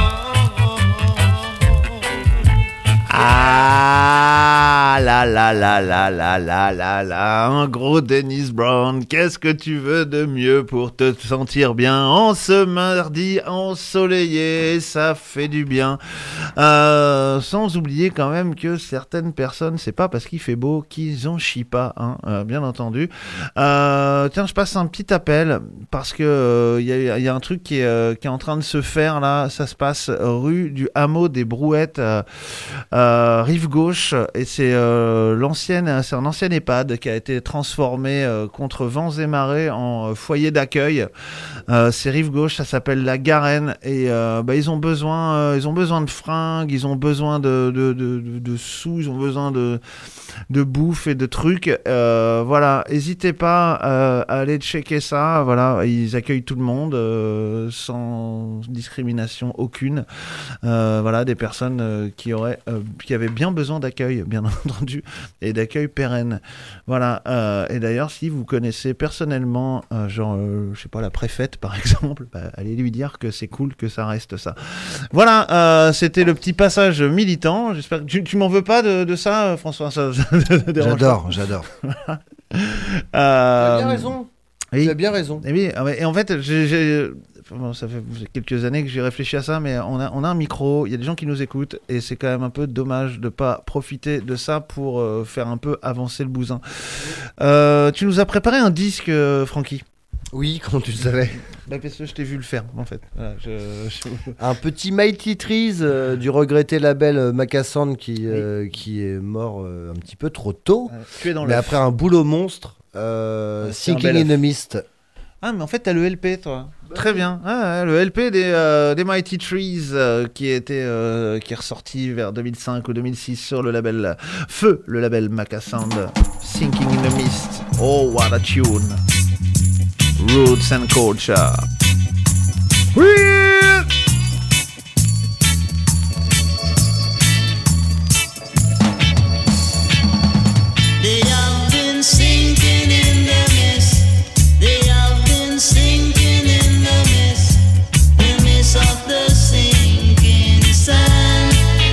Ah là là là là là là là là, un gros Dennis Brown, qu'est-ce que tu veux de mieux pour te sentir bien en ce mardi ensoleillé, ça fait du bien. Euh, sans oublier quand même que certaines personnes, c'est pas parce qu'il fait beau qu'ils en chient pas, hein, euh, bien entendu. Euh, tiens, je passe un petit appel parce que il euh, y, y a un truc qui est, euh, qui est en train de se faire là, ça se passe rue du hameau des Brouettes, euh, euh, rive gauche, et c'est euh, l'ancienne, c'est un ancien EHPAD qui a été transformé euh, contre vents et marées en euh, foyer d'accueil. Euh, c'est rive gauche, ça s'appelle la Garenne, et euh, bah, ils ont besoin, euh, ils ont besoin de fringues, ils ont besoin de, de, de, de, de sous, ils ont besoin de, de bouffe et de trucs. Euh, voilà, n'hésitez pas euh, à aller checker ça. Voilà, ils accueillent tout le monde euh, sans discrimination aucune. Euh, voilà, des personnes euh, qui auraient, euh, qui avaient bien besoin d'accueil, bien entendu, et d'accueil pérenne. Voilà. Euh, et d'ailleurs, si vous connaissez personnellement, euh, genre, euh, je sais pas, la préfète par exemple, bah, allez lui dire que c'est cool que ça reste ça. Voilà, euh, c'était le petit passage militant. J'espère que tu, tu m'en veux pas de, de ça, François. Ça, ça te dérange J'adore, pas j'adore. euh, Tu as bien raison. Oui. Tu as bien raison. Et oui, et en fait, j'ai, j'ai... Bon, ça fait quelques années que j'ai réfléchi à ça, mais on a, on a un micro, il y a des gens qui nous écoutent, et c'est quand même un peu dommage de pas profiter de ça pour euh, faire un peu avancer le bousin. Euh, tu nous as préparé un disque, euh, Francky. Oui, comment tu le savais? Bah, parce que je t'ai vu le faire, en fait. Voilà, je, je... Un petit Mighty Trees euh, du regretté label euh, Macassan qui, euh, oui. qui est mort euh, un petit peu trop tôt. Euh, tu es dans mais le... après un boulot monstre, euh, ouais, Sinking in the Mist. Ah, mais en fait, t'as le L P, toi. Bah, Très oui. bien. Ah, le L P des, euh, des Mighty Trees euh, qui, était, euh, qui est ressorti vers deux mille cinq ou deux mille six sur le label Feu, le label Macassan. Sinking in the Mist. Oh, what a tune. Roots and Culture. Oui! They have been sinking in the mist. They have been sinking in the mist. The mist of the sinking sand.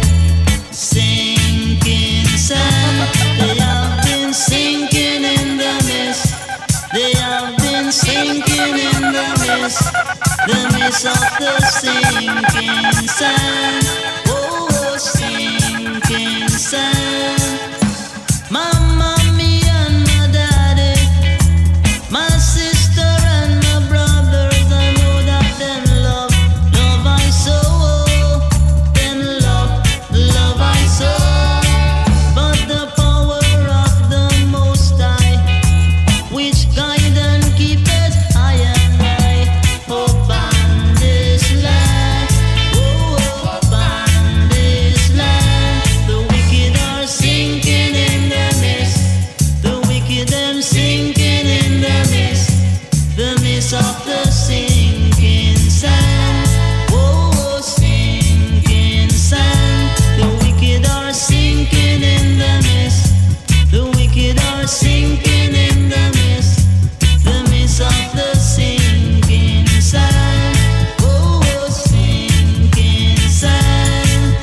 Sinking sand. They have been sinking in the mist. They have been sinking in the mist. The mist of the sinking sand. Oh, sinking sand. Mama, me and my daddy, my sister and my brothers, I know that them love, love I so, them love, love I so. But the power of the Most High, which guide and keep it high and high, upon this land, oh, upon this land, the wicked are sinking in the mist, the wicked them sinking in the mist, the mist of the sinking sand, oh, sinking sand, the wicked are sinking in the mist, the wicked are sinking in the mist, the mist of the sinking sand, oh, sinking sand.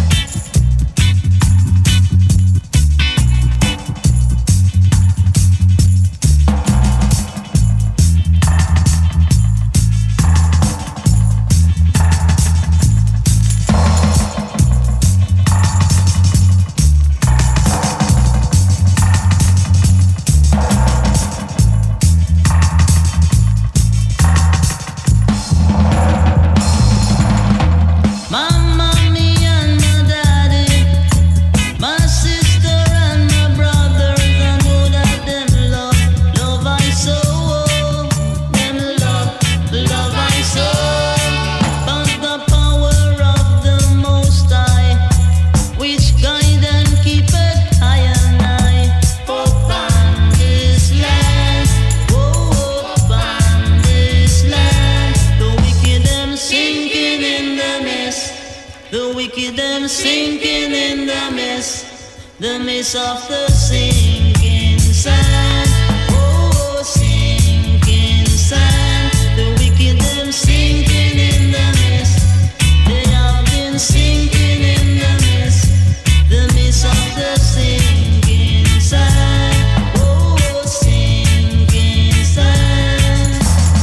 Mama, me and my daddy, my sister and my brothers, I know that them love, love I so, them love, love I so. But the power of the Most High, which guide and keep it high and high, upon this land, oh, upon this land, the wicked them sinking in the mist, the wicked them sinking in the mist, the mist of the sinking sand, oh, sinking sand, the wicked them sinking in the mist, they have been sinking in the mist, the mist of the sinking sand, oh, sinking sand.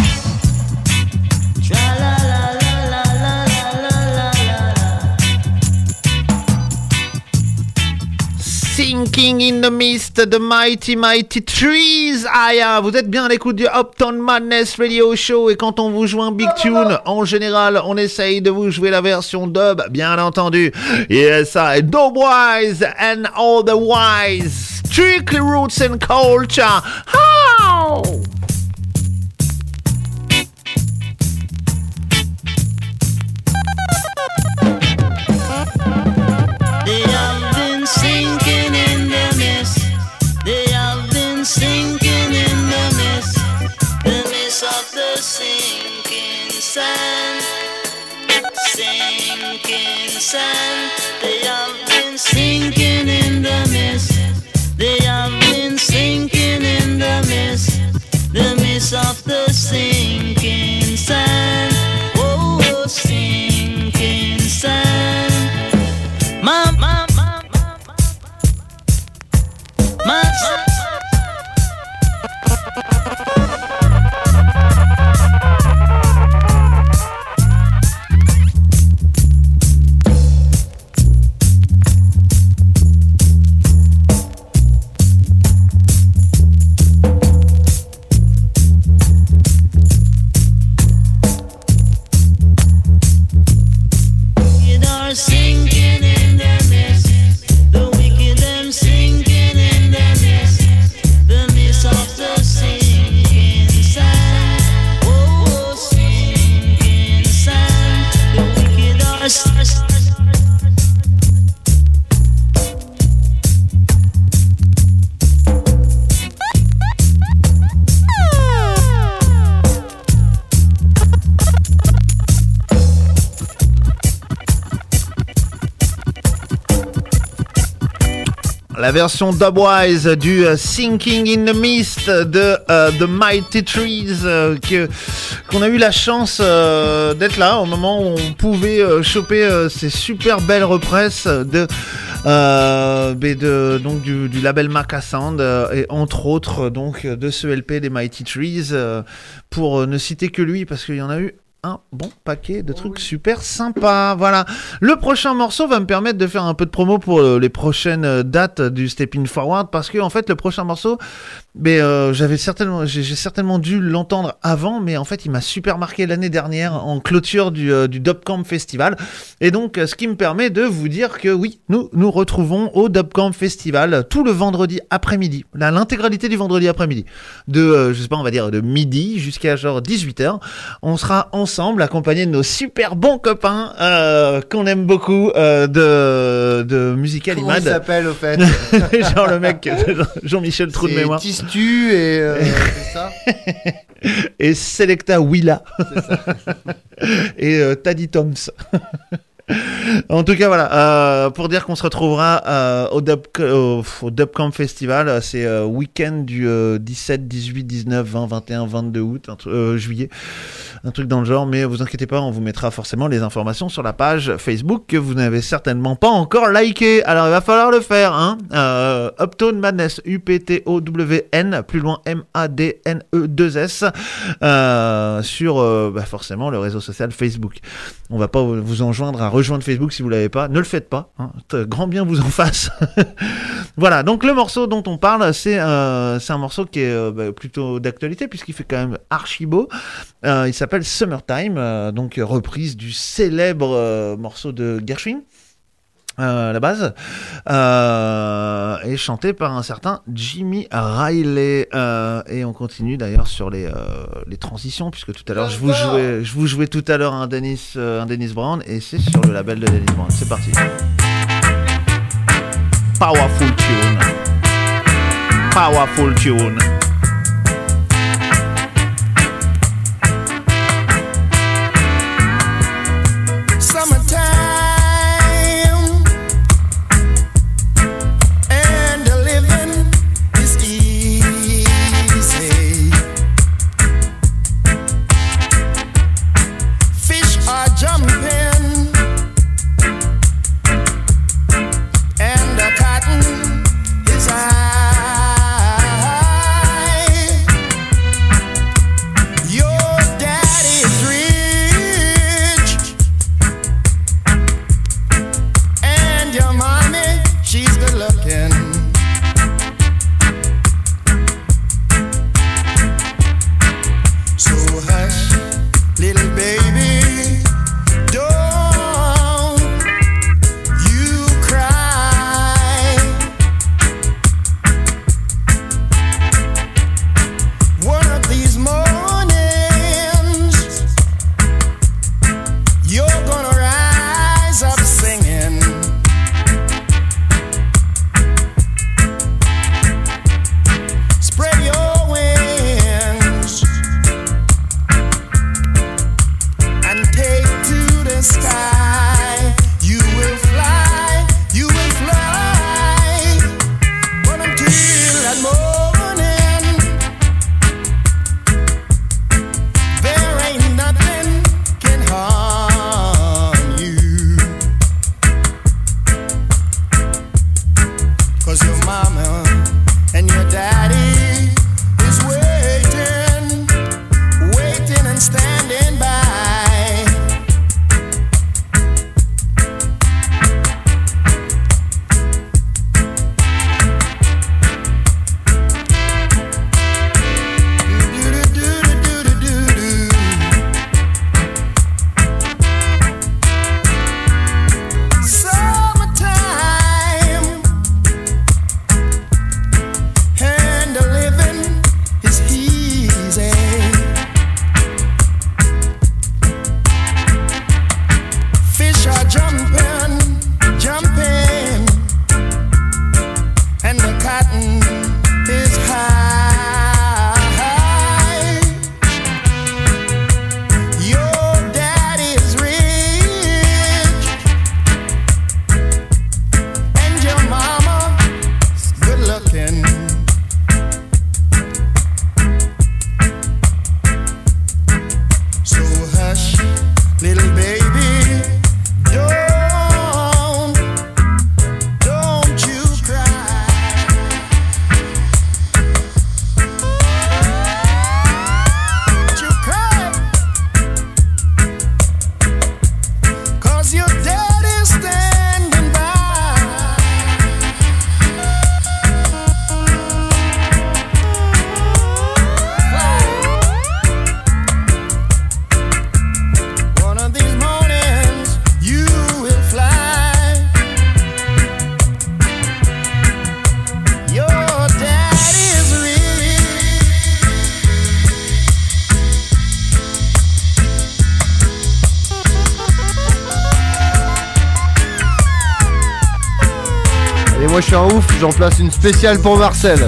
Tra la la la la la la la la la. Sinking in the Mist, The Mighty Mighty Trees. Aya, vous êtes bien à l'écoute du Uptown Madness Radio Show, et quand on vous joue un big tune, en général, on essaye de vous jouer la version dub, bien entendu. Yes, I, Dubwise and all the wise, strictly roots and culture. How? They have been sinking in the mist. They have been sinking in the mist. The mist of the sinking sand. Sinking sand. They have been sinking in the mist. La version dubwise du uh, Sinking in the Mist de uh, The Mighty Trees euh, que, qu'on a eu la chance euh, d'être là au moment où on pouvait euh, choper euh, ces super belles represses de, euh, de, donc du, du label Macasound euh, et entre autres donc, de ce L P des Mighty Trees euh, pour euh, ne citer que lui parce qu'il y en a eu un bon paquet de trucs oh oui. super sympas. Voilà. Le prochain morceau va me permettre de faire un peu de promo pour euh, les prochaines dates du Stepping Forward parce que en fait le prochain morceau, mais euh, j'avais certainement, j'ai, j'ai certainement dû l'entendre avant, mais en fait il m'a super marqué l'année dernière en clôture du, euh, du Dubcamp Festival. Et donc euh, ce qui me permet de vous dire que oui, nous nous retrouvons au Dubcamp Festival tout le vendredi après-midi, là, l'intégralité du vendredi après-midi, de euh, je sais pas, on va dire de midi jusqu'à genre dix-huit heures. On sera en ensemble, accompagné de nos super bons copains euh, qu'on aime beaucoup euh, de, de Musical Imad. Comment il s'appelle au fait? Genre le mec, Jean-Michel Trou de mémoire. C'est Tistu et euh, c'est ça. Et Selecta Willa. C'est ça. Et euh, Taddy Toms. En tout cas, voilà, euh, pour dire qu'on se retrouvera euh, au, Dub, au, au Dubcamp Festival, c'est euh, week-end du euh, dix-sept, dix-huit, dix-neuf, vingt, vingt et un, vingt-deux août, un tr- euh, juillet, un truc dans le genre, mais vous inquiétez pas, on vous mettra forcément les informations sur la page Facebook que vous n'avez certainement pas encore liké. Alors il va falloir le faire, hein. Euh, Uptone Madness, U P T O W N, plus loin M A D N E deux S, euh, sur euh, bah, forcément le réseau social Facebook. On va pas vous enjoindre à rejoindre Facebook si vous l'avez pas, ne le faites pas, hein. Grand bien vous en fasse. Voilà, donc le morceau dont on parle, c'est, euh, c'est un morceau qui est euh, bah, plutôt d'actualité puisqu'il fait quand même archi beau. Euh, il s'appelle Summertime, euh, donc reprise du célèbre euh, morceau de Gershwin. Euh, à la base, euh, et chanté par un certain Jimmy Riley. Euh, et on continue d'ailleurs sur les, euh, les transitions, puisque tout à l'heure, je vous jouais, je vous jouais tout à l'heure un Dennis, euh, un Dennis Brown, et c'est sur le label de Dennis Brown. C'est parti. Powerful tune. Powerful tune. Hey moi je suis un ouf, j'en place une spéciale pour Marcel.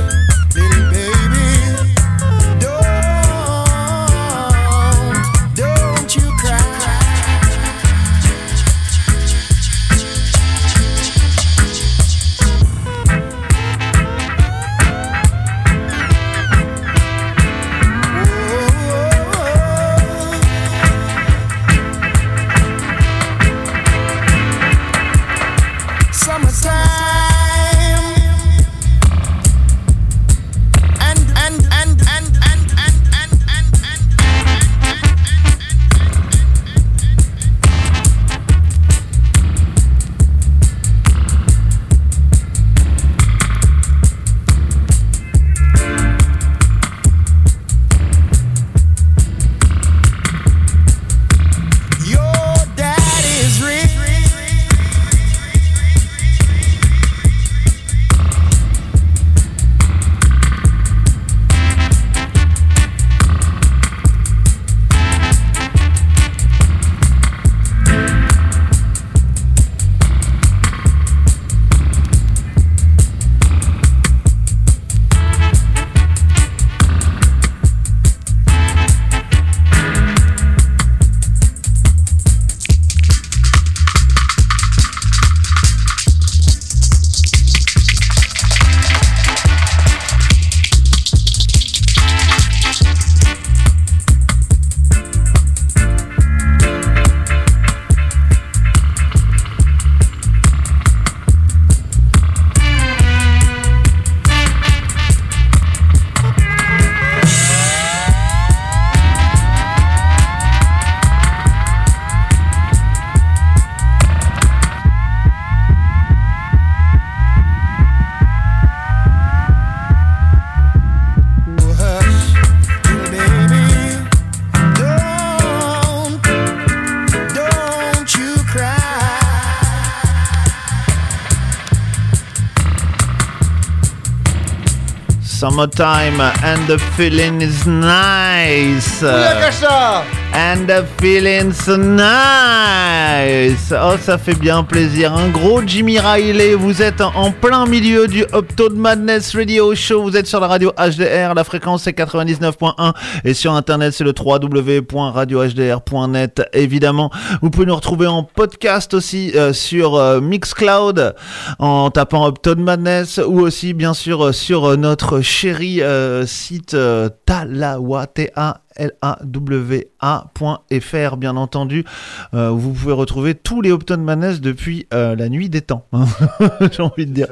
Summertime and the feeling is nice. Yakasha And the feeling's nice. Oh, ça fait bien plaisir. Un gros Jimmy Riley. Vous êtes en plein milieu du Uptoad Madness Radio Show. Vous êtes sur la radio H D R. La fréquence c'est quatre-vingt-dix-neuf point un. Et sur internet c'est le w w w point radio h d r point net. Évidemment, vous pouvez nous retrouver en podcast aussi euh, sur euh, Mixcloud en tapant Uptoad Madness, ou aussi bien sûr euh, sur euh, notre chéri euh, site euh, Talawa, T A L A W A point F R, bien entendu. Euh, vous pouvez retrouver tous les Uptoad Madness depuis euh, la nuit des temps. J'ai envie de dire.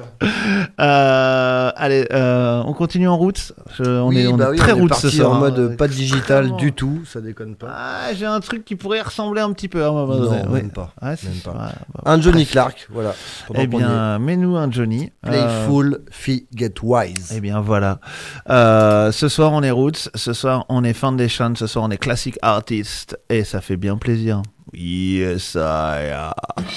Euh, allez, euh, on continue en route. Je, on oui, est, on bah est oui, très on est route parti ce soir. en hein. mode pas digital Vraiment. du tout, ça déconne pas. Ah, j'ai un truc qui pourrait ressembler un petit peu. Hein, Non, ouais. même pas. Ouais, c'est- Même pas. ouais, bah, Un Johnny Clark, voilà. pendant Eh qu'on y bien, mets-nous un Johnny. est. Playful, Fee Get Wise. Eh bien voilà. Euh, ce soir on est Roots, ce soir on est Foundation, ce soir on est Classic Artist, et ça fait bien plaisir. Yes, I am.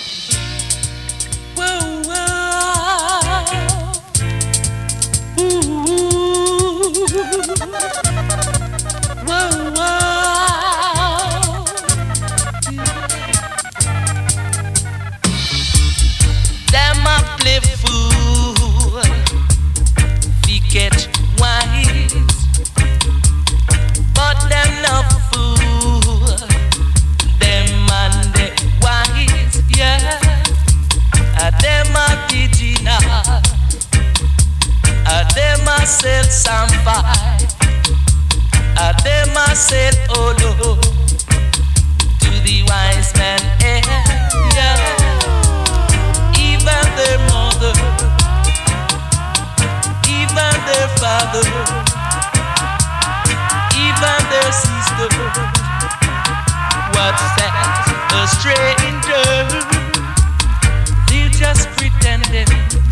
Them a play fool, we get wise, but them no fool, them and the wise, yeah. A them a original, a them a sell some five, a them a sell oh no, to the wise man, eh, yeah. Even their mother, even their father, even their sister, what's that? A stranger, they're just pretending,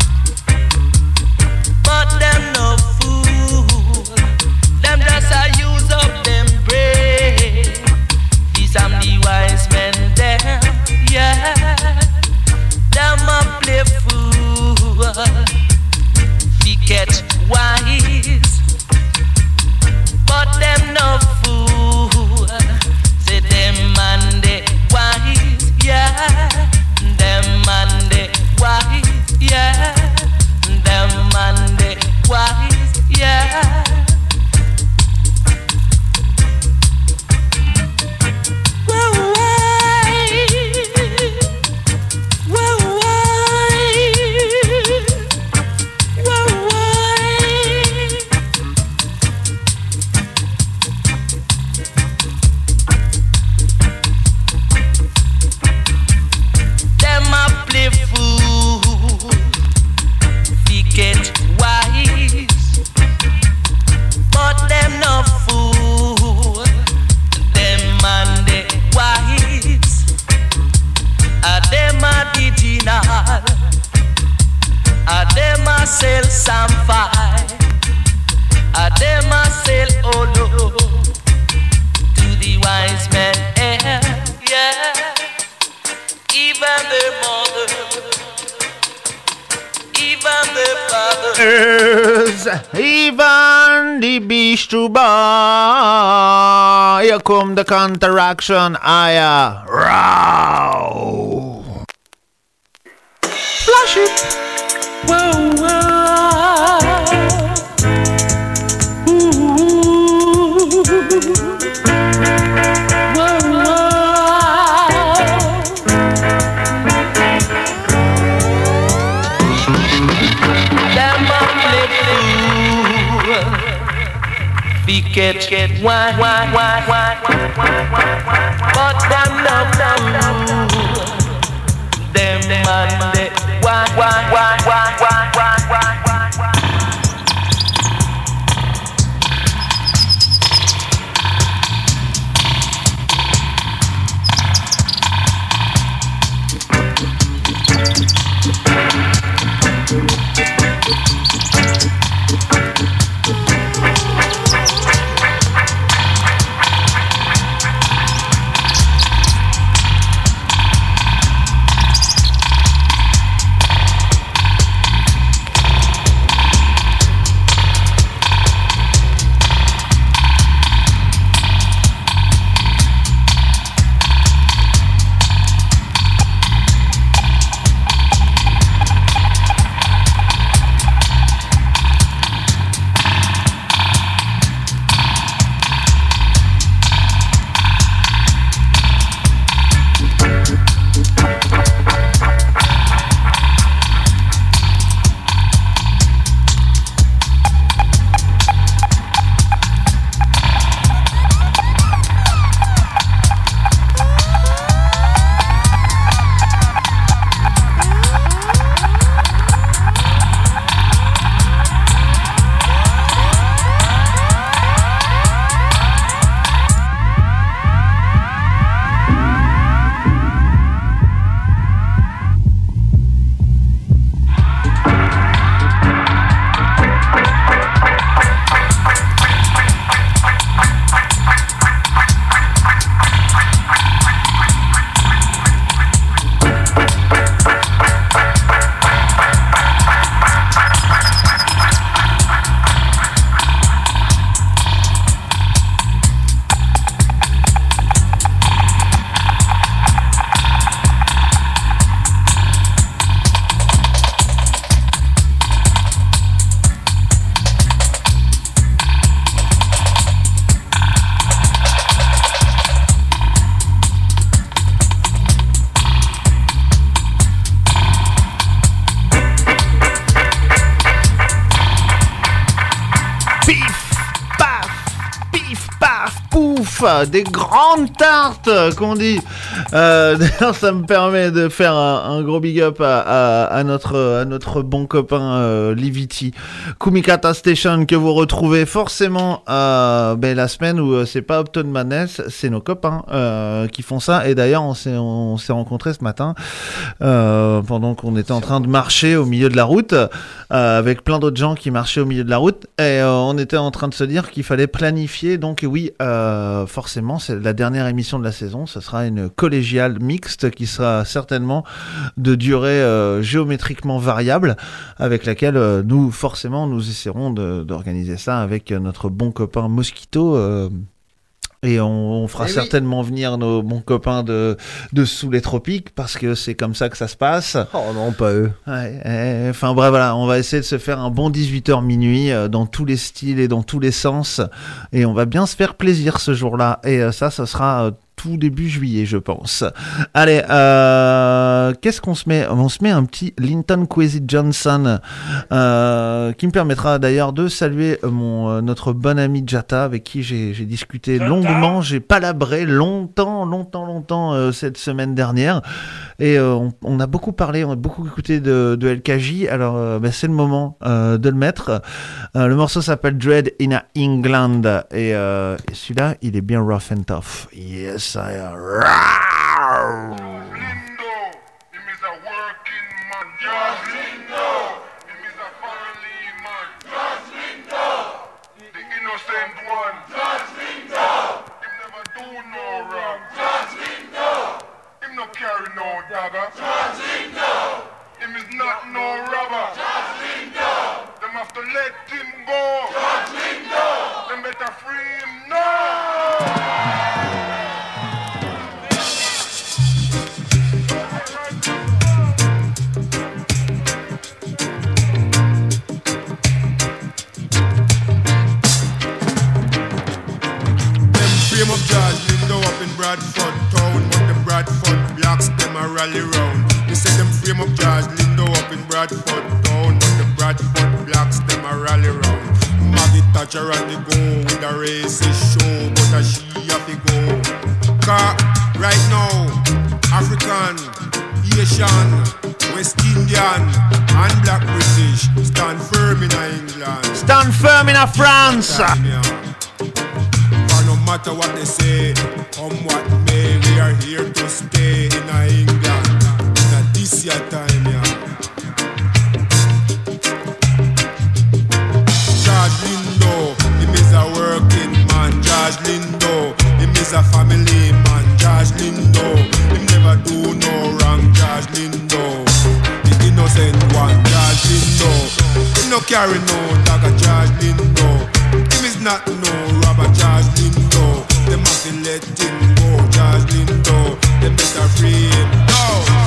but them no fool, them just a use up them brain. These are the wise men, them, yeah. Them a play fool, we get wise, but them no fool. Say them and the wise, yeah. Them and the wise, yeah. a sell some five. A them a sell oh no to the wise men. Yeah, yeah. Even the mother, even the father, even the beast to bar. Here come the counteraction. Aya, row. Flash it. whoa, whoa. Ooh, whoa, whoa. Them a flip fool. Be catch, get wine, wine, wine, wine, wine, wine, wine. But them no fool. Them man, they wine, wine, wine, wine, wine, wine, wine, wine, wine. Des grandes tartes qu'on dit. Euh, d'ailleurs, ça me permet de faire un, un gros big up à, à, à notre à notre bon copain euh, Liviti, Kumikata Station, que vous retrouvez forcément euh, ben, la semaine où euh, c'est pas Upton Madness, c'est nos copains euh, qui font ça. Et d'ailleurs, on s'est on s'est rencontrés ce matin euh, pendant qu'on était en train de marcher au milieu de la route euh, avec plein d'autres gens qui marchaient au milieu de la route, et euh, on était en train de se dire qu'il fallait planifier. Donc oui. Euh, forcément, c'est la dernière émission de la saison. Ce sera une collégiale mixte qui sera certainement de durée euh, géométriquement variable, avec laquelle euh, nous, forcément, nous essaierons de, d'organiser ça avec notre bon copain Mosquito. Euh, Et on, on fera Eh certainement oui. venir nos bons copains de, de sous les tropiques, parce que c'est comme ça que ça se passe. Oh non, pas eux. Ouais, eh, enfin bref, voilà, on va essayer de se faire un bon dix-huit heures minuit euh, dans tous les styles et dans tous les sens. Et on va bien se faire plaisir ce jour-là. Et euh, ça, ça sera euh, tout début juillet, je pense. Allez, euh, qu'est-ce qu'on se met ? On se met un petit Linton Kwesi Johnson, euh, qui me permettra d'ailleurs de saluer mon euh, notre bon ami Jata, avec qui j'ai, j'ai discuté longuement, j'ai palabré longtemps, longtemps, longtemps euh, cette semaine dernière. Et euh, on, on a beaucoup parlé, on a beaucoup écouté de, de L K J. Alors euh, ben, c'est le moment euh, de le mettre. Euh, le morceau s'appelle Dread in a England, et, euh, et celui-là, il est bien rough and tough. Yes, I am. Lindo, him is a working man. Just Lindo, him is a rally round. They say them frame up George Lindo up in Bradford town, but the Bradford blacks them a rally round. Maggie Thatcher and they go with a racist show, but a she have to go. Car right now, African, Asian, West Indian and Black British stand firm in England. Stand firm in France. Time, yeah. For no matter what they say, come what may, we are here to stay in England. In this year time, yeah. George Lindo, him is a working man. George Lindo, him is a family man. George Lindo, him never do no wrong. George Lindo, the innocent one. George Lindo, him no carry no dagger. George Lindo, him is not no robber. George Lindo, them have to let him go. George Lindo, them better free him. No.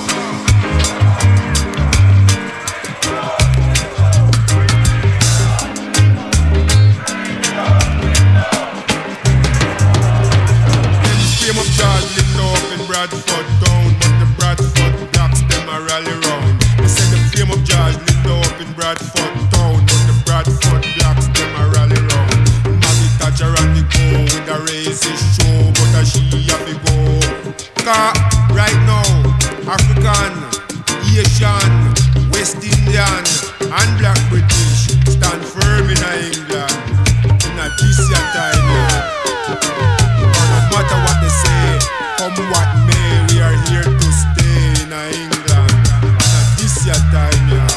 George Lindo up in Bradford town, but the Bradford blacks them a rally round. They say the fame of George Lindo up in Bradford town, but the Bradford blacks them a rally round. Maggie Thatcher and the go with a racist show, but a she have to go. Car right now, African, Asian, West Indian and Black British stand firm in England. In a this year time, yeah. No matter what they say, come what may, we are here to stay in England. And this year time, yeah.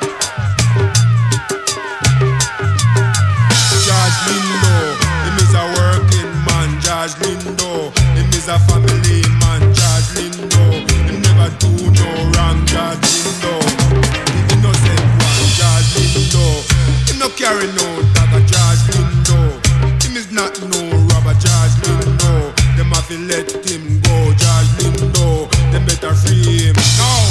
George Lindo, him is a working man. George Lindo, him is a family man. George Lindo, him never do no wrong. George Lindo, the innocent one. George Lindo, him no carry no dagger. George Lindo, him is not no robber. George Lindo, them have to let him go. George Lindo, them better free him now.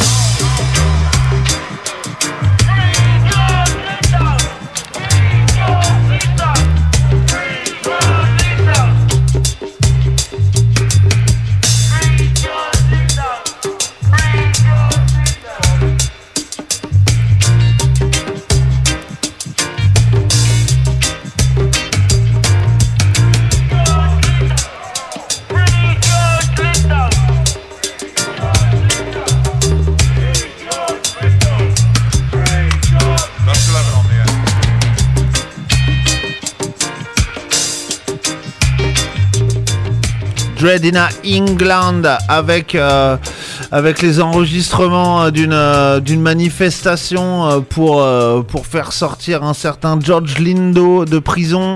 Dread in England avec euh, avec les enregistrements d'une euh, d'une manifestation pour euh, pour faire sortir un certain George Lindo de prison.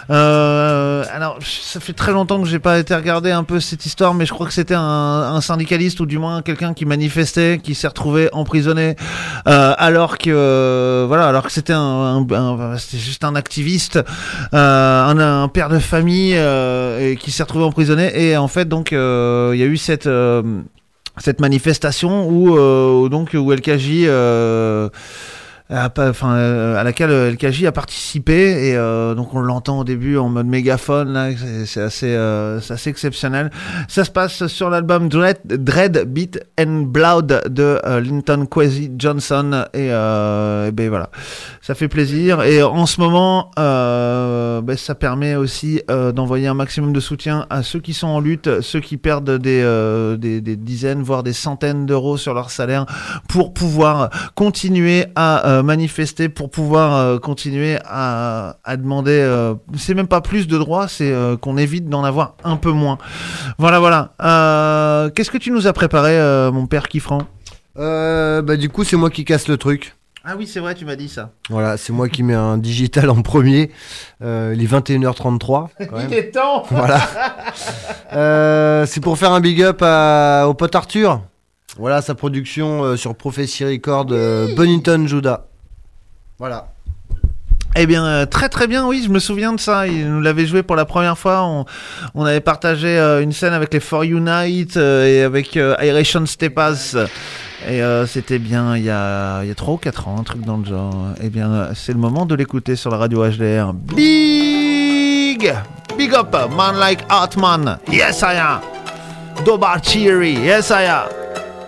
Euh, alors ça fait très longtemps que j'ai pas été regarder un peu cette histoire, mais je crois que c'était un, un syndicaliste ou du moins quelqu'un qui manifestait, qui s'est retrouvé emprisonné euh, alors que euh, voilà, alors que c'était un, un, un c'était juste un activiste, euh, un, un père de famille euh, et qui s'est retrouvé emprisonné. Et en fait donc il euh, y a eu cette euh, cette manifestation où euh, donc où L K J euh, à, enfin, à laquelle L K J a participé et euh, donc on l'entend au début en mode mégaphone là, c'est, c'est assez euh, c'est assez exceptionnel. Ça se passe sur l'album Dread, Dread Beat and Blood de euh, Linton Kwesi Johnson et, euh, et ben voilà, ça fait plaisir. Et en ce moment euh, ben, ça permet aussi euh, d'envoyer un maximum de soutien à ceux qui sont en lutte, ceux qui perdent des, euh, des, des dizaines voire des centaines d'euros sur leur salaire pour pouvoir continuer à euh, manifester, pour pouvoir euh, continuer à, à demander euh, c'est même pas plus de droits, c'est euh, qu'on évite d'en avoir un peu moins. Voilà voilà. Euh, qu'est-ce que tu nous as préparé euh, mon père Kiffran? euh, Bah du coup c'est moi qui casse le truc. Ah oui c'est vrai, tu m'as dit ça. Voilà, c'est moi qui mets un digital en premier. euh, Les vingt et une heures trente-trois. Il est temps. Voilà. euh, C'est pour faire un big up à, au pote Arthur. Voilà sa production euh, sur Prophecy Record, euh, Bonington Judah. Voilà. Eh bien, euh, très très bien, oui, je me souviens de ça. Il nous l'avait joué pour la première fois. On, on avait partagé euh, une scène avec les For Unite euh, et avec euh, Iration Stepas. Et euh, c'était bien il y a, il y a trois ou quatre ans, un truc dans le genre. Eh bien, c'est le moment de l'écouter sur la radio H D R. Big Big up, man like Hartman. Yes, I am. Dobar Cheery. Yes, I am.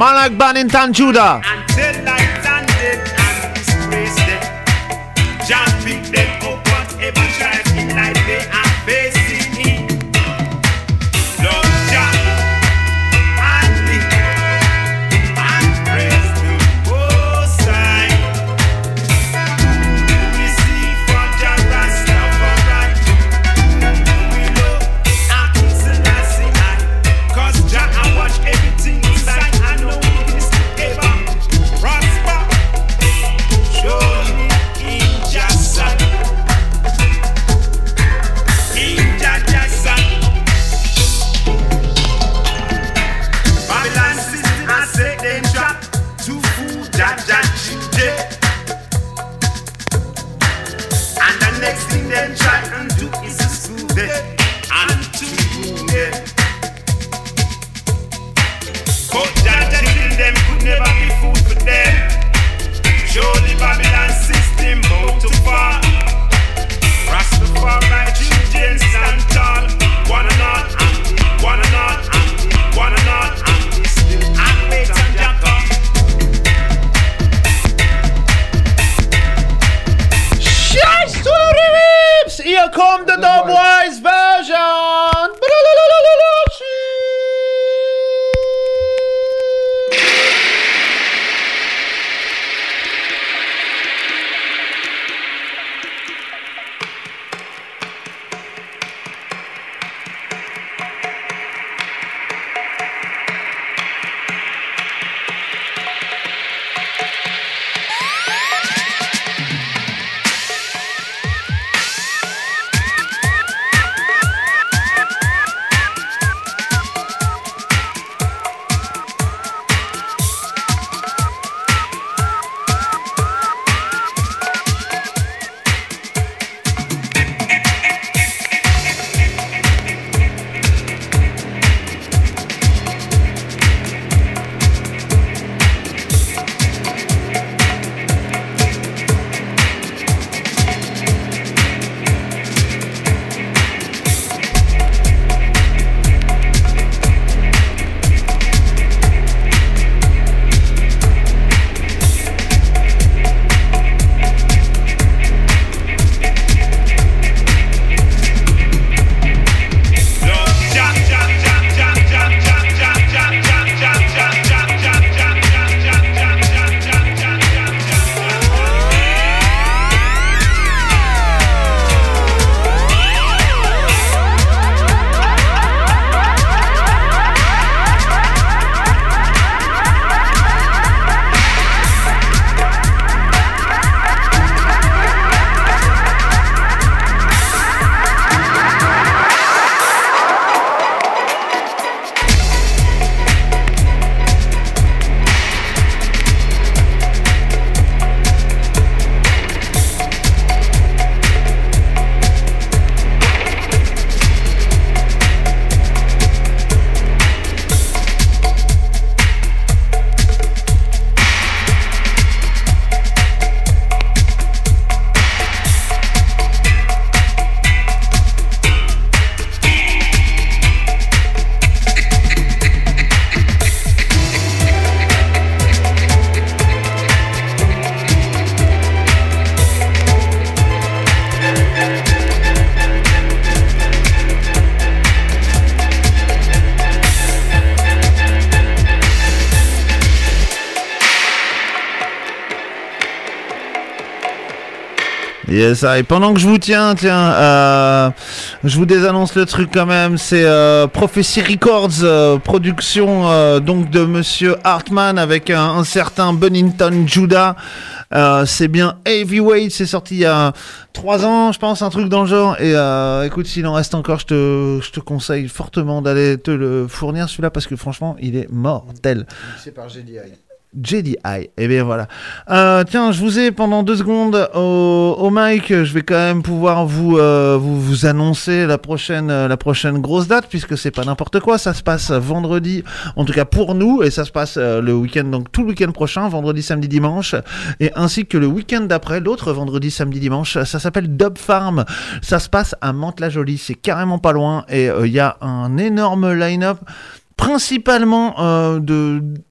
Man like Bennington Judah. Until light and death and disgrace them. Just pick them up, whatever trials in life they are facing in. Love Jah and live and praise the Most High. We see from Jah Rastafari. We love Haile Selassie I. 'Cause Jah I watch everything inside. I know this ever prosper. Surely in Jah's son. In Jah's son. Babylon system I say them trap to food Jah Jah children. And the next thing them try and do is to school them and to rule them. But Jah Jah children them could never be food for them. Surely Babylon system bound to fall. Rastafari children stand tall. One and all, and one and all, and one and all, and still and wait and Jah come. Shice to the rips! Here come the Dubwise version! Yes, et pendant que je vous tiens, tiens, euh, je vous désannonce le truc quand même. C'est euh, Prophecy Records, euh, production euh, donc de Monsieur Hartman avec un, un certain Bennington Judah. Euh, c'est bien Heavyweight, c'est sorti il y a trois ans, je pense, un truc dans le genre. Et euh, écoute, s'il en reste encore, je te, je te conseille fortement d'aller te le fournir celui-là parce que franchement, il est mortel. C'est par J D I. J D I, et bien voilà. Euh, tiens, je vous ai pendant deux secondes au, au mic, je vais quand même pouvoir vous euh, vous, vous annoncer la prochaine euh, la prochaine grosse date puisque c'est pas n'importe quoi. Ça se passe vendredi, en tout cas pour nous, et ça se passe euh, le week-end, donc tout le week-end prochain, vendredi, samedi, dimanche, et ainsi que le week-end d'après, l'autre vendredi, samedi, dimanche. Ça s'appelle Dub Farm. Ça se passe à Mantes-la-Jolie, c'est carrément pas loin, et il euh, y a un énorme line-up, principalement euh, de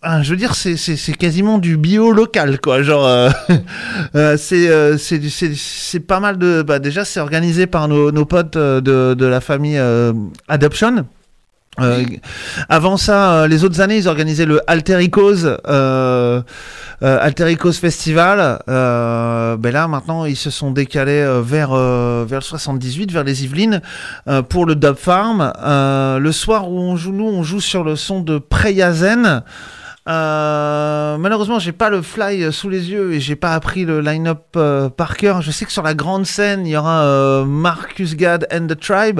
je veux dire, c'est, c'est, c'est quasiment du bio local, quoi. Genre, euh, euh, c'est, euh, c'est, c'est, c'est pas mal de. Bah, déjà, c'est organisé par nos, nos potes de, de la famille euh, Adoption. Euh, avant ça, euh, les autres années, ils organisaient le Altericos, euh, euh, Altericos Festival. Euh, ben là, maintenant, ils se sont décalés euh, vers euh, vers le soixante-dix-huit, vers les Yvelines, euh, pour le Dub Farm. Euh, le soir où on joue, nous, on joue sur le son de Preyazen. Euh, malheureusement, j'ai pas le fly sous les yeux et j'ai pas appris le line-up euh, par cœur. Je sais que sur la grande scène, il y aura euh, Marcus Gad and the Tribe.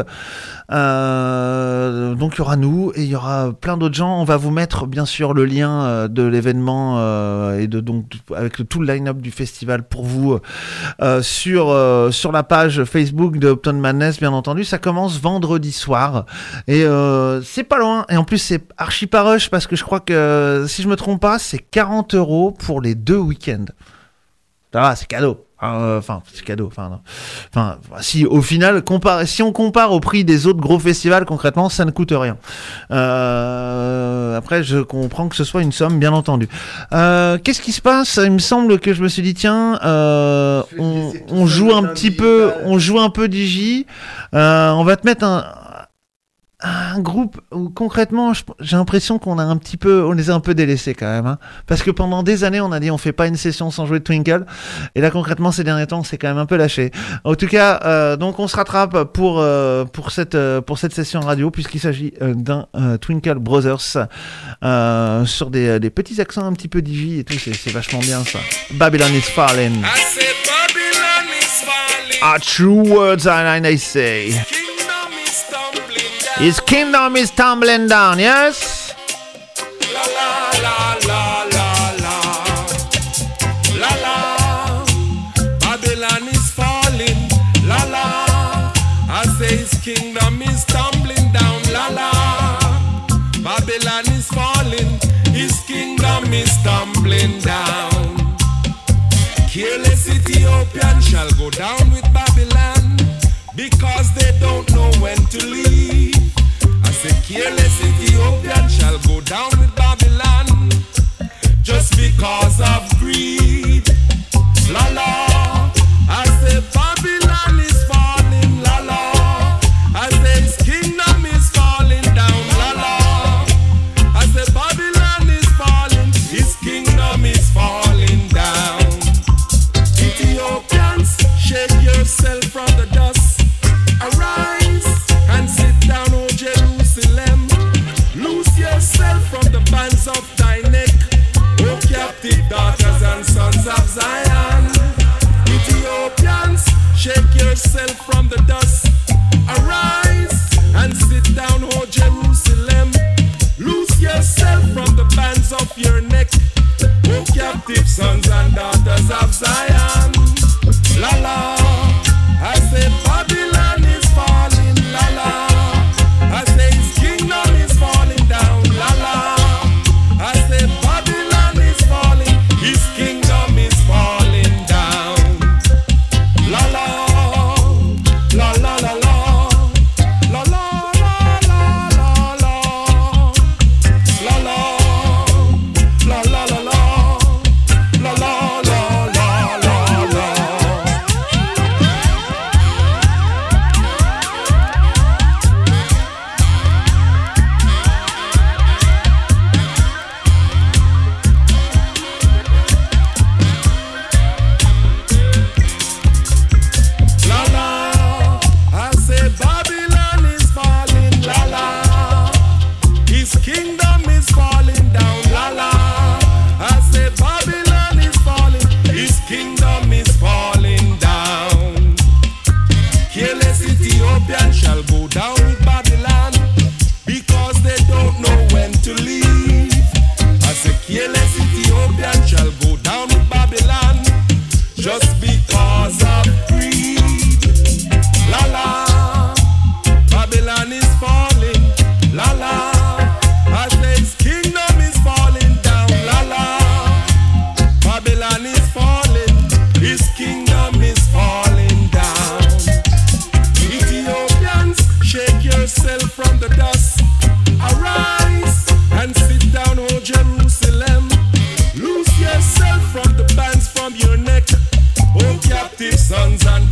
Euh, donc il y aura nous et il y aura plein d'autres gens. On va vous mettre bien sûr le lien euh, de l'événement euh, et de donc avec le, tout le line-up du festival pour vous euh, sur euh, sur la page Facebook de Uptown Madness, bien entendu. Ça commence vendredi soir et euh, c'est pas loin. Et en plus c'est archi pas rush parce que je crois que si je me trompe pas, c'est quarante euros pour les deux week-ends. Ça va, c'est cadeau. Enfin, euh, c'est cadeau. Enfin, non. Enfin, si au final, compare, si on compare au prix des autres gros festivals, concrètement, ça ne coûte rien. Euh, après, je comprends que ce soit une somme, bien entendu. Euh, qu'est-ce qui se passe ? Il me semble que je me suis dit, tiens, euh, on, on joue un petit peu, on joue un peu d'I J. Euh, on va te mettre un. Un groupe où concrètement j'ai l'impression qu'on a un petit peu, on les a un peu délaissés quand même, hein, parce que pendant des années on a dit on fait pas une session sans jouer de Twinkle, et là concrètement ces derniers temps on s'est quand même un peu lâché. En tout cas, euh, donc on se rattrape pour euh, pour cette euh, pour cette session radio puisqu'il s'agit euh, d'un euh, Twinkle Brothers euh, sur des des petits accents un petit peu d'I J et tout, c'est c'est vachement bien ça. Babylon is falling. I said Babylon is falling. Are true words and I say. His kingdom is tumbling down, yes? La la la la la la la la. Babylon is falling. La la. I say his kingdom is tumbling down. La la. Babylon is falling. His kingdom is tumbling down. Careless Ethiopian shall go down with Babylon because they don't know when to leave. The careless Ethiopian shall go down with Babylon just because of greed. La la, I say Babylon is falling. La la, I say his kingdom is falling down. La la, I say Babylon is falling. His kingdom is falling down. Ethiopians, shake yourself from the dust. Arise and sit down, O Jerusalem. Loose yourself from the bands of thy neck, O captive daughters and sons of Zion. Ethiopians, shake yourself from the dust. Arise and sit down, O Jerusalem. Loose yourself from the bands of your neck, O captive sons and daughters of Zion. La la, I say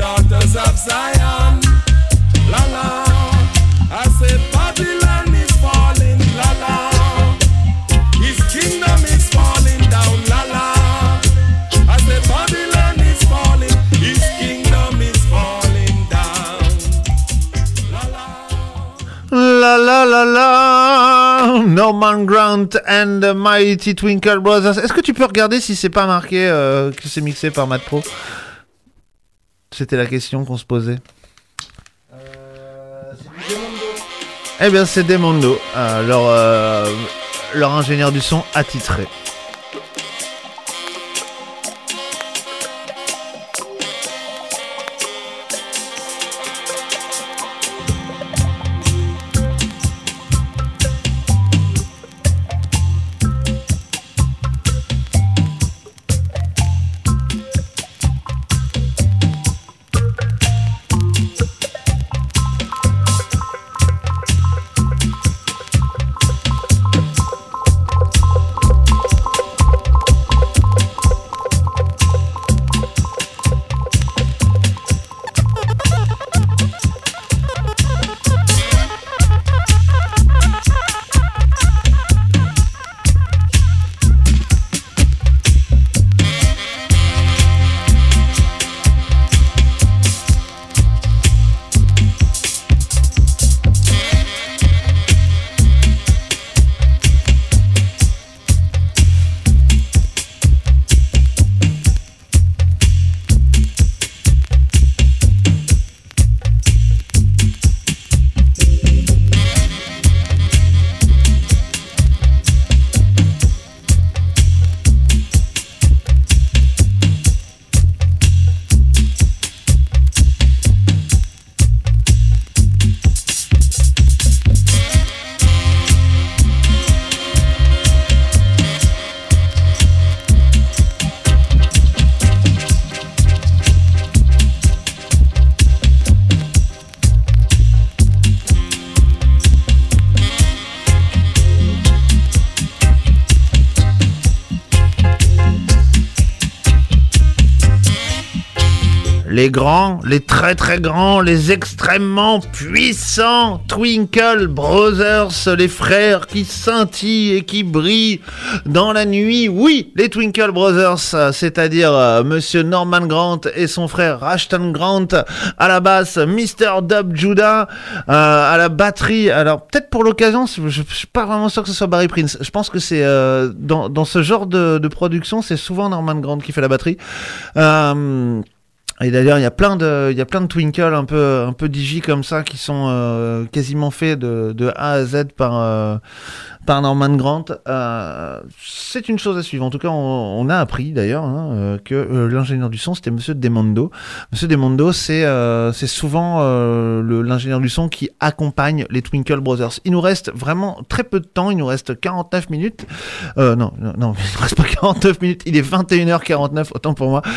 daughters of Zion. La la, I say Babylon is falling. La la, his kingdom is falling down. La la, I say Babylon is falling. His kingdom is falling down. La la la la, Norman Grant and the Mighty Twinkle Brothers. Est-ce que tu peux regarder si c'est pas marqué euh, que c'est mixé par Matt Pro? C'était la question qu'on se posait. Euh, c'est Demondo. Eh bien c'est Demondo, euh, leur, euh, leur ingénieur du son attitré. Les grands, les très très grands, les extrêmement puissants Twinkle Brothers, les frères qui scintillent et qui brillent dans la nuit. Oui, les Twinkle Brothers, c'est-à-dire euh, Monsieur Norman Grant et son frère Rushton Grant à la basse, Mister Dub Judah euh, à la batterie. Alors peut-être pour l'occasion, je, je suis pas vraiment sûr que ce soit Barry Prince. Je pense que c'est euh, dans, dans ce genre de, de production, c'est souvent Norman Grant qui fait la batterie. Euh, Et d'ailleurs, il y a plein de, il y a plein de Twinkle un peu, un peu digi comme ça qui sont euh, quasiment faits de, de A à Z par, euh, par Norman Grant. Euh, c'est une chose à suivre. En tout cas, on, on a appris d'ailleurs hein, euh, que euh, l'ingénieur du son c'était Monsieur Demondo. Monsieur Demondo, c'est, euh, c'est souvent euh, le, l'ingénieur du son qui accompagne les Twinkle Brothers. Il nous reste vraiment très peu de temps. Il nous reste quarante-neuf minutes. Euh, non, non, non, il nous reste pas quarante-neuf minutes. Il est vingt et une heures quarante-neuf, autant pour moi.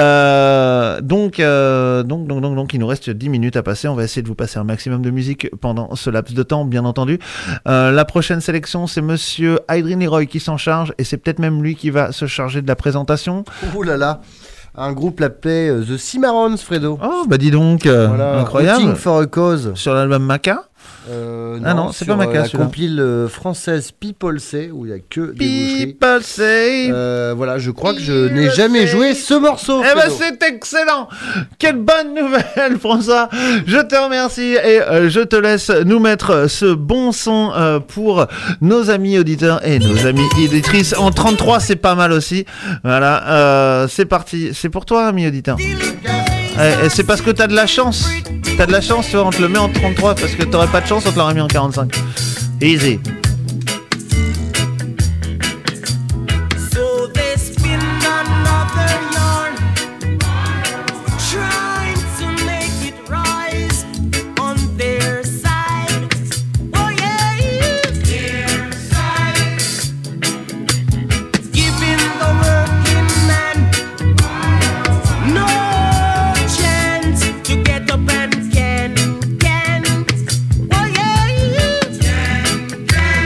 Euh, Donc, euh, donc, donc, donc, donc, il nous reste dix minutes à passer. On va essayer de vous passer un maximum de musique pendant ce laps de temps, bien entendu. Euh, la prochaine sélection, c'est Monsieur Adrien Leroy qui s'en charge, et c'est peut-être même lui qui va se charger de la présentation. Ouh là là, un groupe l'appelait euh, The Cimarrons, Fredo. Oh, bah dis donc, euh, voilà, incroyable. Rooting for a Cause. Sur l'album Maca. Euh, ah non, c'est pas Maca, la celui-là. compile euh, française People Say, où il n'y a que des boucheries. People Say. Euh, voilà, je crois que je n'ai jamais joué ce morceau. Eh ben c'est excellent. Quelle bonne nouvelle, François. Je te remercie et euh, je te laisse nous mettre ce bon son euh, pour nos amis auditeurs et nos amis éditrices. En trente-trois, c'est pas mal aussi. Voilà, euh, c'est parti. C'est pour toi, ami auditeur. Et, et c'est parce que t'as de la chance. T'as de la chance, tu vois, on te le met en trente-trois parce que t'aurais pas de chance, on te l'aurait mis en quarante-cinq. Easy. So they spin another yarn, trying to make it rise on their side. Oh yeah, their side. Giving the working man no chance to get up and can, can. Oh yeah, can, can.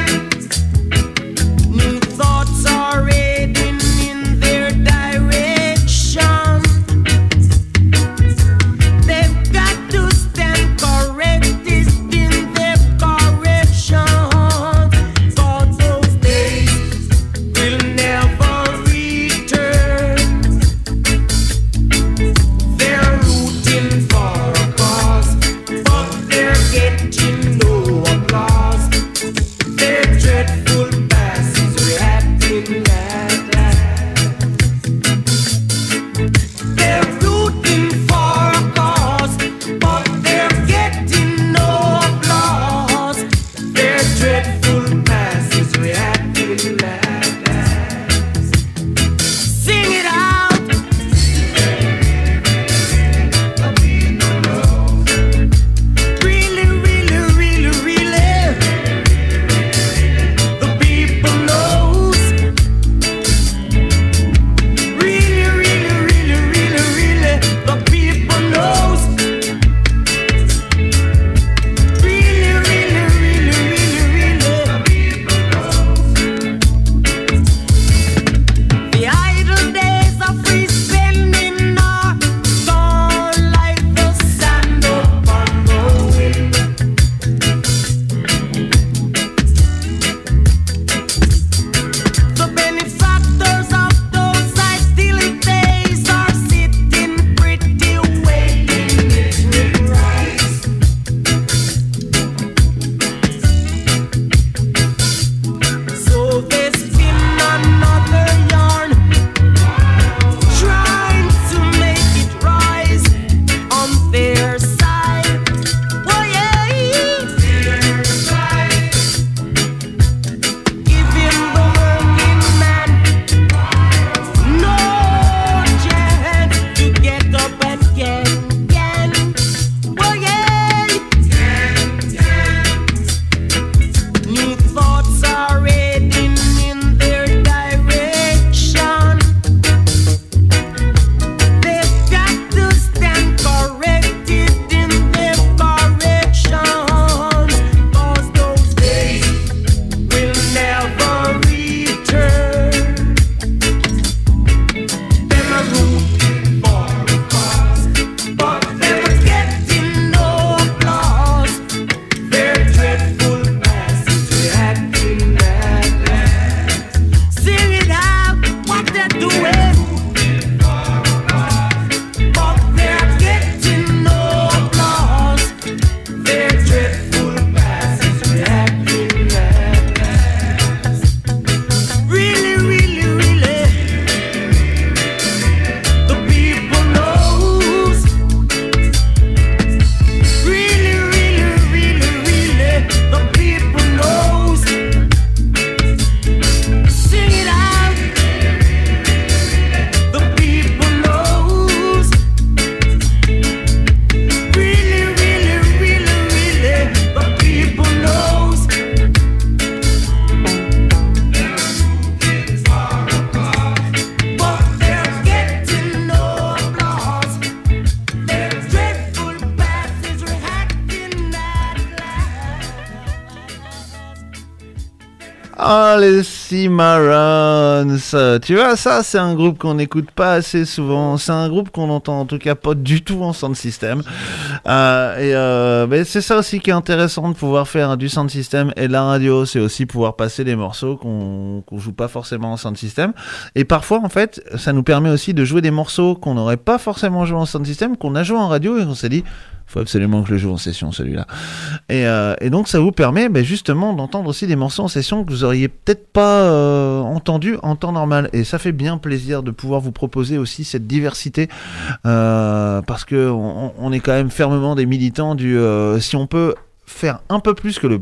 Oh, les Cimarrons. Tu vois, ça, c'est un groupe qu'on n'écoute pas assez souvent. C'est un groupe qu'on entend en tout cas pas du tout en sound system. Euh, et euh, ben, c'est ça aussi qui est intéressant de pouvoir faire du sound system et de la radio. C'est aussi pouvoir passer des morceaux qu'on qu'on joue pas forcément en sound system. Et parfois, en fait, ça nous permet aussi de jouer des morceaux qu'on n'aurait pas forcément joué en sound system, qu'on a joué en radio et on s'est dit, faut absolument que je le joue en session celui-là. Et, euh, et donc ça vous permet ben, justement d'entendre aussi des morceaux en session que vous auriez peut-être pas euh, entendus en temps normal. Et ça fait bien plaisir de pouvoir vous proposer aussi cette diversité euh, parce que on, on est quand même fermement des militants du euh, si on peut faire un peu plus que le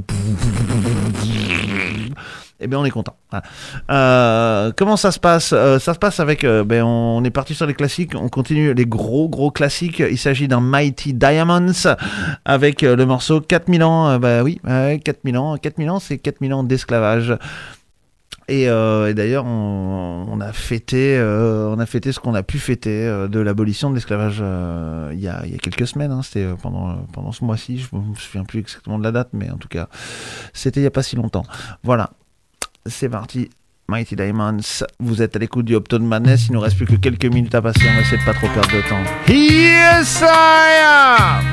eh bien on est content. Voilà. Euh, comment ça se passe euh, Ça se passe avec, euh, ben on est parti sur les classiques, on continue les gros gros classiques. Il s'agit d'un Mighty Diamonds avec euh, le morceau quatre mille ans. Euh, bah oui, euh, quatre mille ans, quatre mille ans, c'est quatre mille ans d'esclavage. Et, euh, et d'ailleurs, on, on a fêté, euh, on a fêté ce qu'on a pu fêter euh, de l'abolition de l'esclavage euh, il y a, il y a quelques semaines. Hein, c'était pendant pendant ce mois-ci. Je me souviens plus exactement de la date, mais en tout cas, c'était il y a pas si longtemps. Voilà. C'est parti, Mighty Diamonds, vous êtes à l'écoute du Uptown Madness, il nous reste plus que quelques minutes à passer, on va essayer de pas trop perdre de temps. Yes, I am!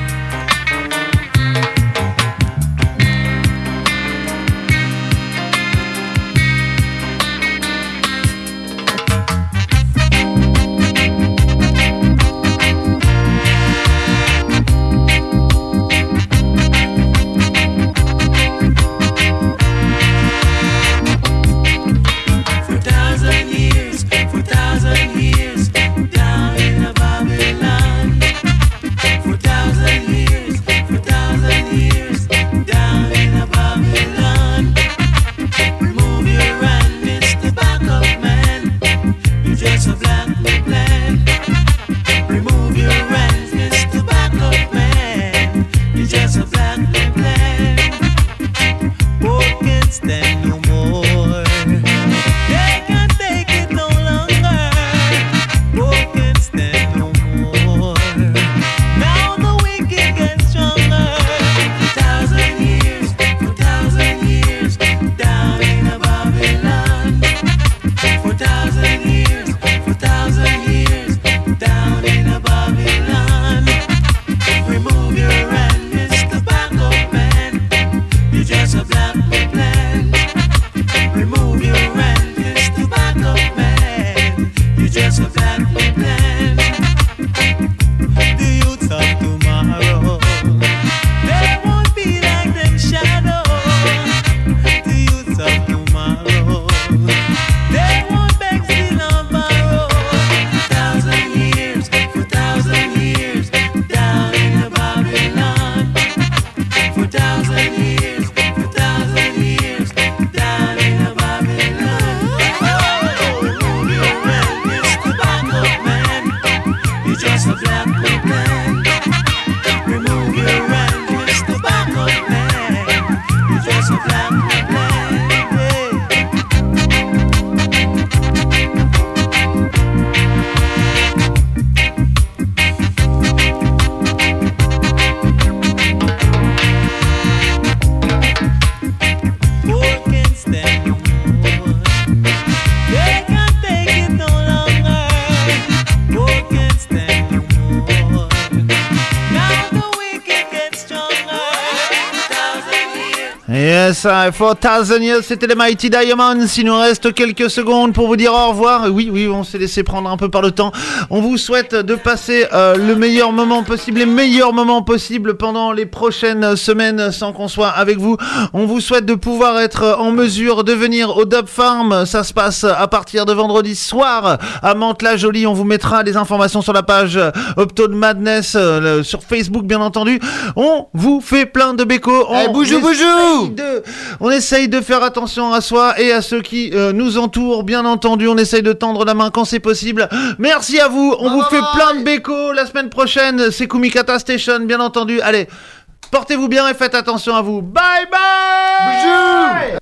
Yes, for thousand years, c'était les Mighty Diamonds. Il nous reste quelques secondes pour vous dire au revoir. Oui, oui, on s'est laissé prendre un peu par le temps. On vous souhaite de passer euh, le meilleur moment possible, les meilleurs moments possibles pendant les prochaines semaines sans qu'on soit avec vous. On vous souhaite de pouvoir être en mesure de venir au Dub Farm. Ça se passe à partir de vendredi soir à Mantes-la-Jolie. On vous mettra les informations sur la page Uptown Madness euh, sur Facebook, bien entendu. On vous fait plein de bécos. On hey, boujou, boujou de, on essaye de faire attention à soi et à ceux qui euh, nous entourent, bien entendu. On essaye de tendre la main quand c'est possible. Merci à vous. On bye vous bye fait bye. plein de bécos. La semaine prochaine, c'est Kumikata Station, bien entendu. Allez, portez-vous bien et faites attention à vous. Bye bye. Boujou.